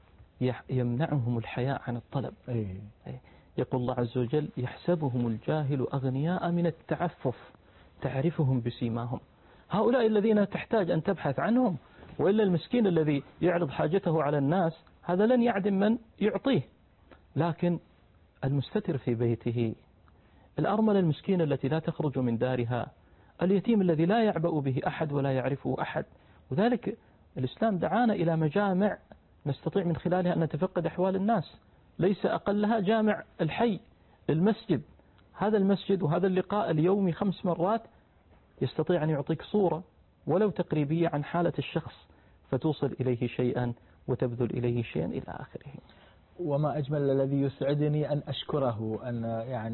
يمنعهم الحياء عن الطلب. يقول الله عز وجل يحسبهم الجاهل أغنياء من التعفف تعرفهم بسيماهم. هؤلاء الذين تحتاج أن تبحث عنهم، وإلا المسكين الذي يعرض حاجته على الناس هذا لن يعدم من يعطيه. لكن المستتر في بيته، الأرملة المسكينة التي لا تخرج من دارها، اليتيم الذي لا يعبأ به أحد ولا يعرفه أحد. وذلك الإسلام دعانا إلى مجامع نستطيع من خلالها أن نتفقد أحوال الناس، ليس أقلها جامع الحي، المسجد. هذا المسجد وهذا اللقاء اليومي 5 مرات يستطيع أن يعطيك صورة ولو تقريبية عن حالة الشخص، فتوصل إليه شيئا وتبذل إليه شيئا إلى آخره. وما أجمل الذي يسعدني أن أشكره، أن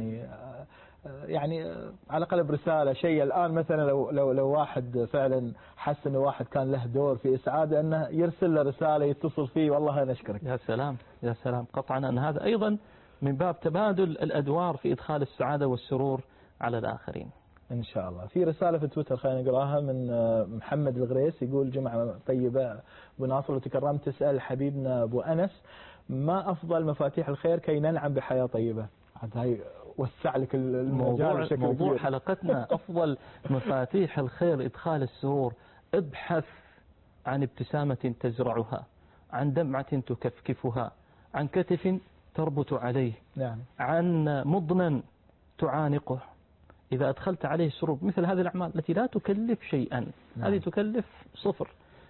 يعني على قلب رسالة شيء. الآن مثلا لو واحد فعلا حس أنه واحد كان له دور في إسعاده، أنه يرسل له رسالة يتصل فيه والله أنا أشكرك. يا سلام يا سلام. قطعا أن هذا أيضا من باب تبادل الأدوار في إدخال السعادة والسرور على الآخرين إن شاء الله. في رسالة في تويتر خلينا نقراها من محمد الغريس، يقول جمعة طيبة أبو ناصر وتكرمت، تسأل حبيبنا أبو أنس ما أفضل مفاتيح الخير كي ننعم بحياة طيبة. هاي وسع لك المجال بشكل كبير. موضوع حلقتنا أفضل مفاتيح الخير إدخال السرور. ابحث عن ابتسامة تزرعها، عن دمعة تكفكفها، عن كتف تربط عليه، نعم. عن مضنا تعانقه. إذا أدخلت عليه السرور مثل هذه الأعمال التي لا تكلف شيئا، نعم. هذه تكلف صفر،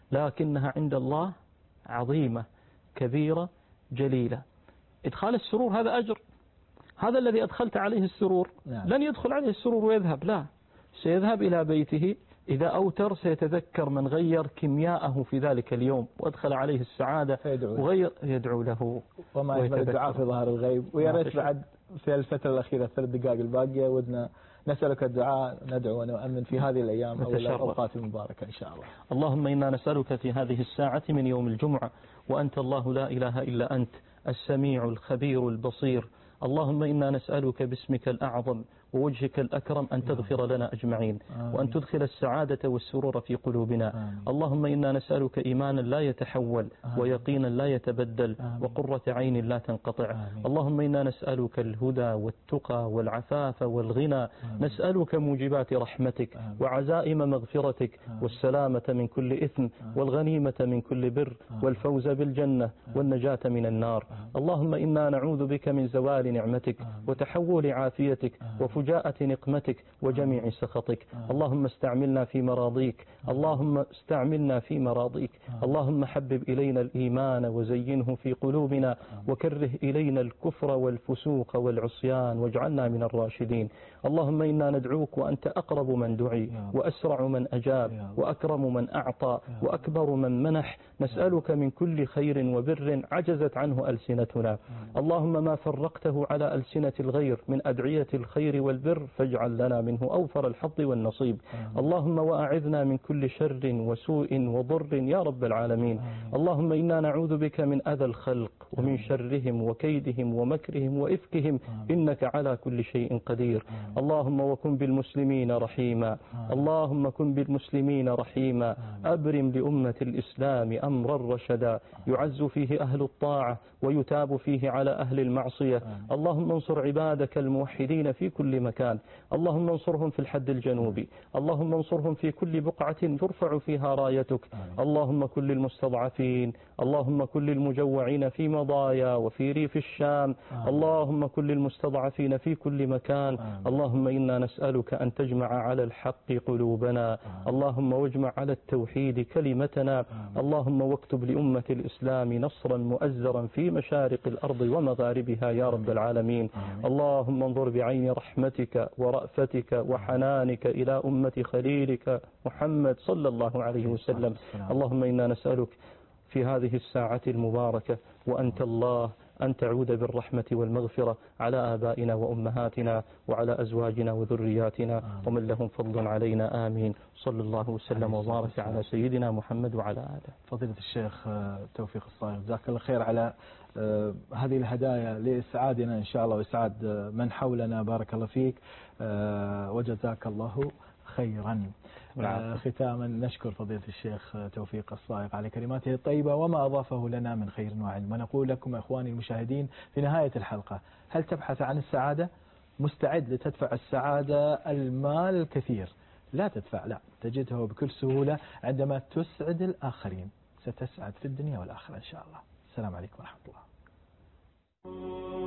لكنها عند الله عظيمة كبيرة جليلة. إدخال السرور هذا أجر. هذا الذي أدخلت عليه السرور نعم. لن يدخل عليه السرور ويذهب، لا، سيذهب إلى بيته. إذا أوتر سيتذكر من غير كيمياءه في ذلك اليوم وأدخل عليه السعادة وغير يدعو له. وما يجمل الدعاء في ظهر الغيب. ويا ريت بعد في الفترة الأخيرة 3 دقائق الباقية ودنا نسألك الدعاء، ندعو ونؤمن في هذه الأيام أو الأوقات المباركة إن شاء الله. اللهم إنا نسألك في هذه الساعة من يوم الجمعة وأنت الله لا إله إلا أنت السميع الخبير البصير. اللهم إنا نسألك باسمك الأعظم ووجهك الأكرم أن تغفر لنا أجمعين، وأن تدخل السعادة والسرور في قلوبنا. اللهم إنا نسألك إيمانا لا يتحول ويقينا لا يتبدل وقرة عين لا تنقطع. اللهم إنا نسألك الهدى والتقى والعفاف والغنى. نسألك موجبات رحمتك وعزائم مغفرتك والسلامة من كل إثم والغنيمة من كل بر والفوز بالجنة والنجاة من النار. اللهم إنا نعوذ بك من زوال نعمتك وتحول عافيتك وفجاءة نقمتك وجميع سخطك. اللهم استعملنا في مراضيك، اللهم استعملنا في مراضيك. اللهم حبب إلينا الإيمان وزينه في قلوبنا وكره إلينا الكفر والفسوق والعصيان واجعلنا من الراشدين. اللهم إنا ندعوك وأنت أقرب من دعي وأسرع من أجاب وأكرم من أعطى وأكبر من منح. نسألك من كل خير وبر عجزت عنه ألسنتنا. اللهم ما فرقته على ألسنة الغير من أدعية الخير والبر فاجعل لنا منه أوفر الحظ والنصيب. اللهم وأعذنا من كل شر وسوء وضر يا رب العالمين. اللهم إنا نعوذ بك من أذى الخلق ومن شرهم وكيدهم ومكرهم وإفكهم إنك على كل شيء قدير. اللهم وكن بالمسلمين رحيما، اللهم كن بالمسلمين رحيما. أبرم لأمة الإسلام أمرا رشدا يعز فيه أهل الطاعة ويتاب فيه على أهل المعصية. اللهم انصر عبادك الموحدين في كل مكان. اللهم انصرهم في الحد الجنوبي، اللهم انصرهم في كل بقعة ترفع فيها رايتك. اللهم كن للمستضعفين، اللهم كن للمجوعين في مضايا وفي ريف الشام. اللهم كن للمستضعفين في كل مكان. اللهم إنا نسألك أن تجمع على الحق قلوبنا، اللهم واجمع على التوحيد كلمتنا. اللهم واكتب لأمة الإسلام نصرا مؤزرا في مشارق الأرض ومغاربها يا رب العالمين. اللهم انظر بعين رحمتك ورأفتك وحنانك إلى أمة خليلك محمد صلى الله عليه وسلم. اللهم إنا نسألك في هذه الساعة المباركة وأنت الله أن تعود بالرحمة والمغفرة على آبائنا وأمهاتنا وعلى أزواجنا وذرياتنا ومن لهم فضل علينا. آمين. صلى الله وسلم وبارك على سيدنا محمد وعلى آله. فضيلة الشيخ توفيق الصايغ، جزاك الله خير على هذه الهدايا لإسعادنا إن شاء الله وإسعاد من حولنا. بارك الله فيك وجزاك الله خيرا. ختاما نشكر فضيلة الشيخ توفيق الصايغ على كلماته الطيبة وما أضافه لنا من خير وعلم. ونقول لكم أخواني المشاهدين في نهاية الحلقة، هل تبحث عن السعادة؟ مستعد لتدفع السعادة المال الكثير؟ لا تدفع، لا، تجده بكل سهولة عندما تسعد الآخرين ستسعد في الدنيا والآخرة إن شاء الله. السلام عليكم ورحمة الله.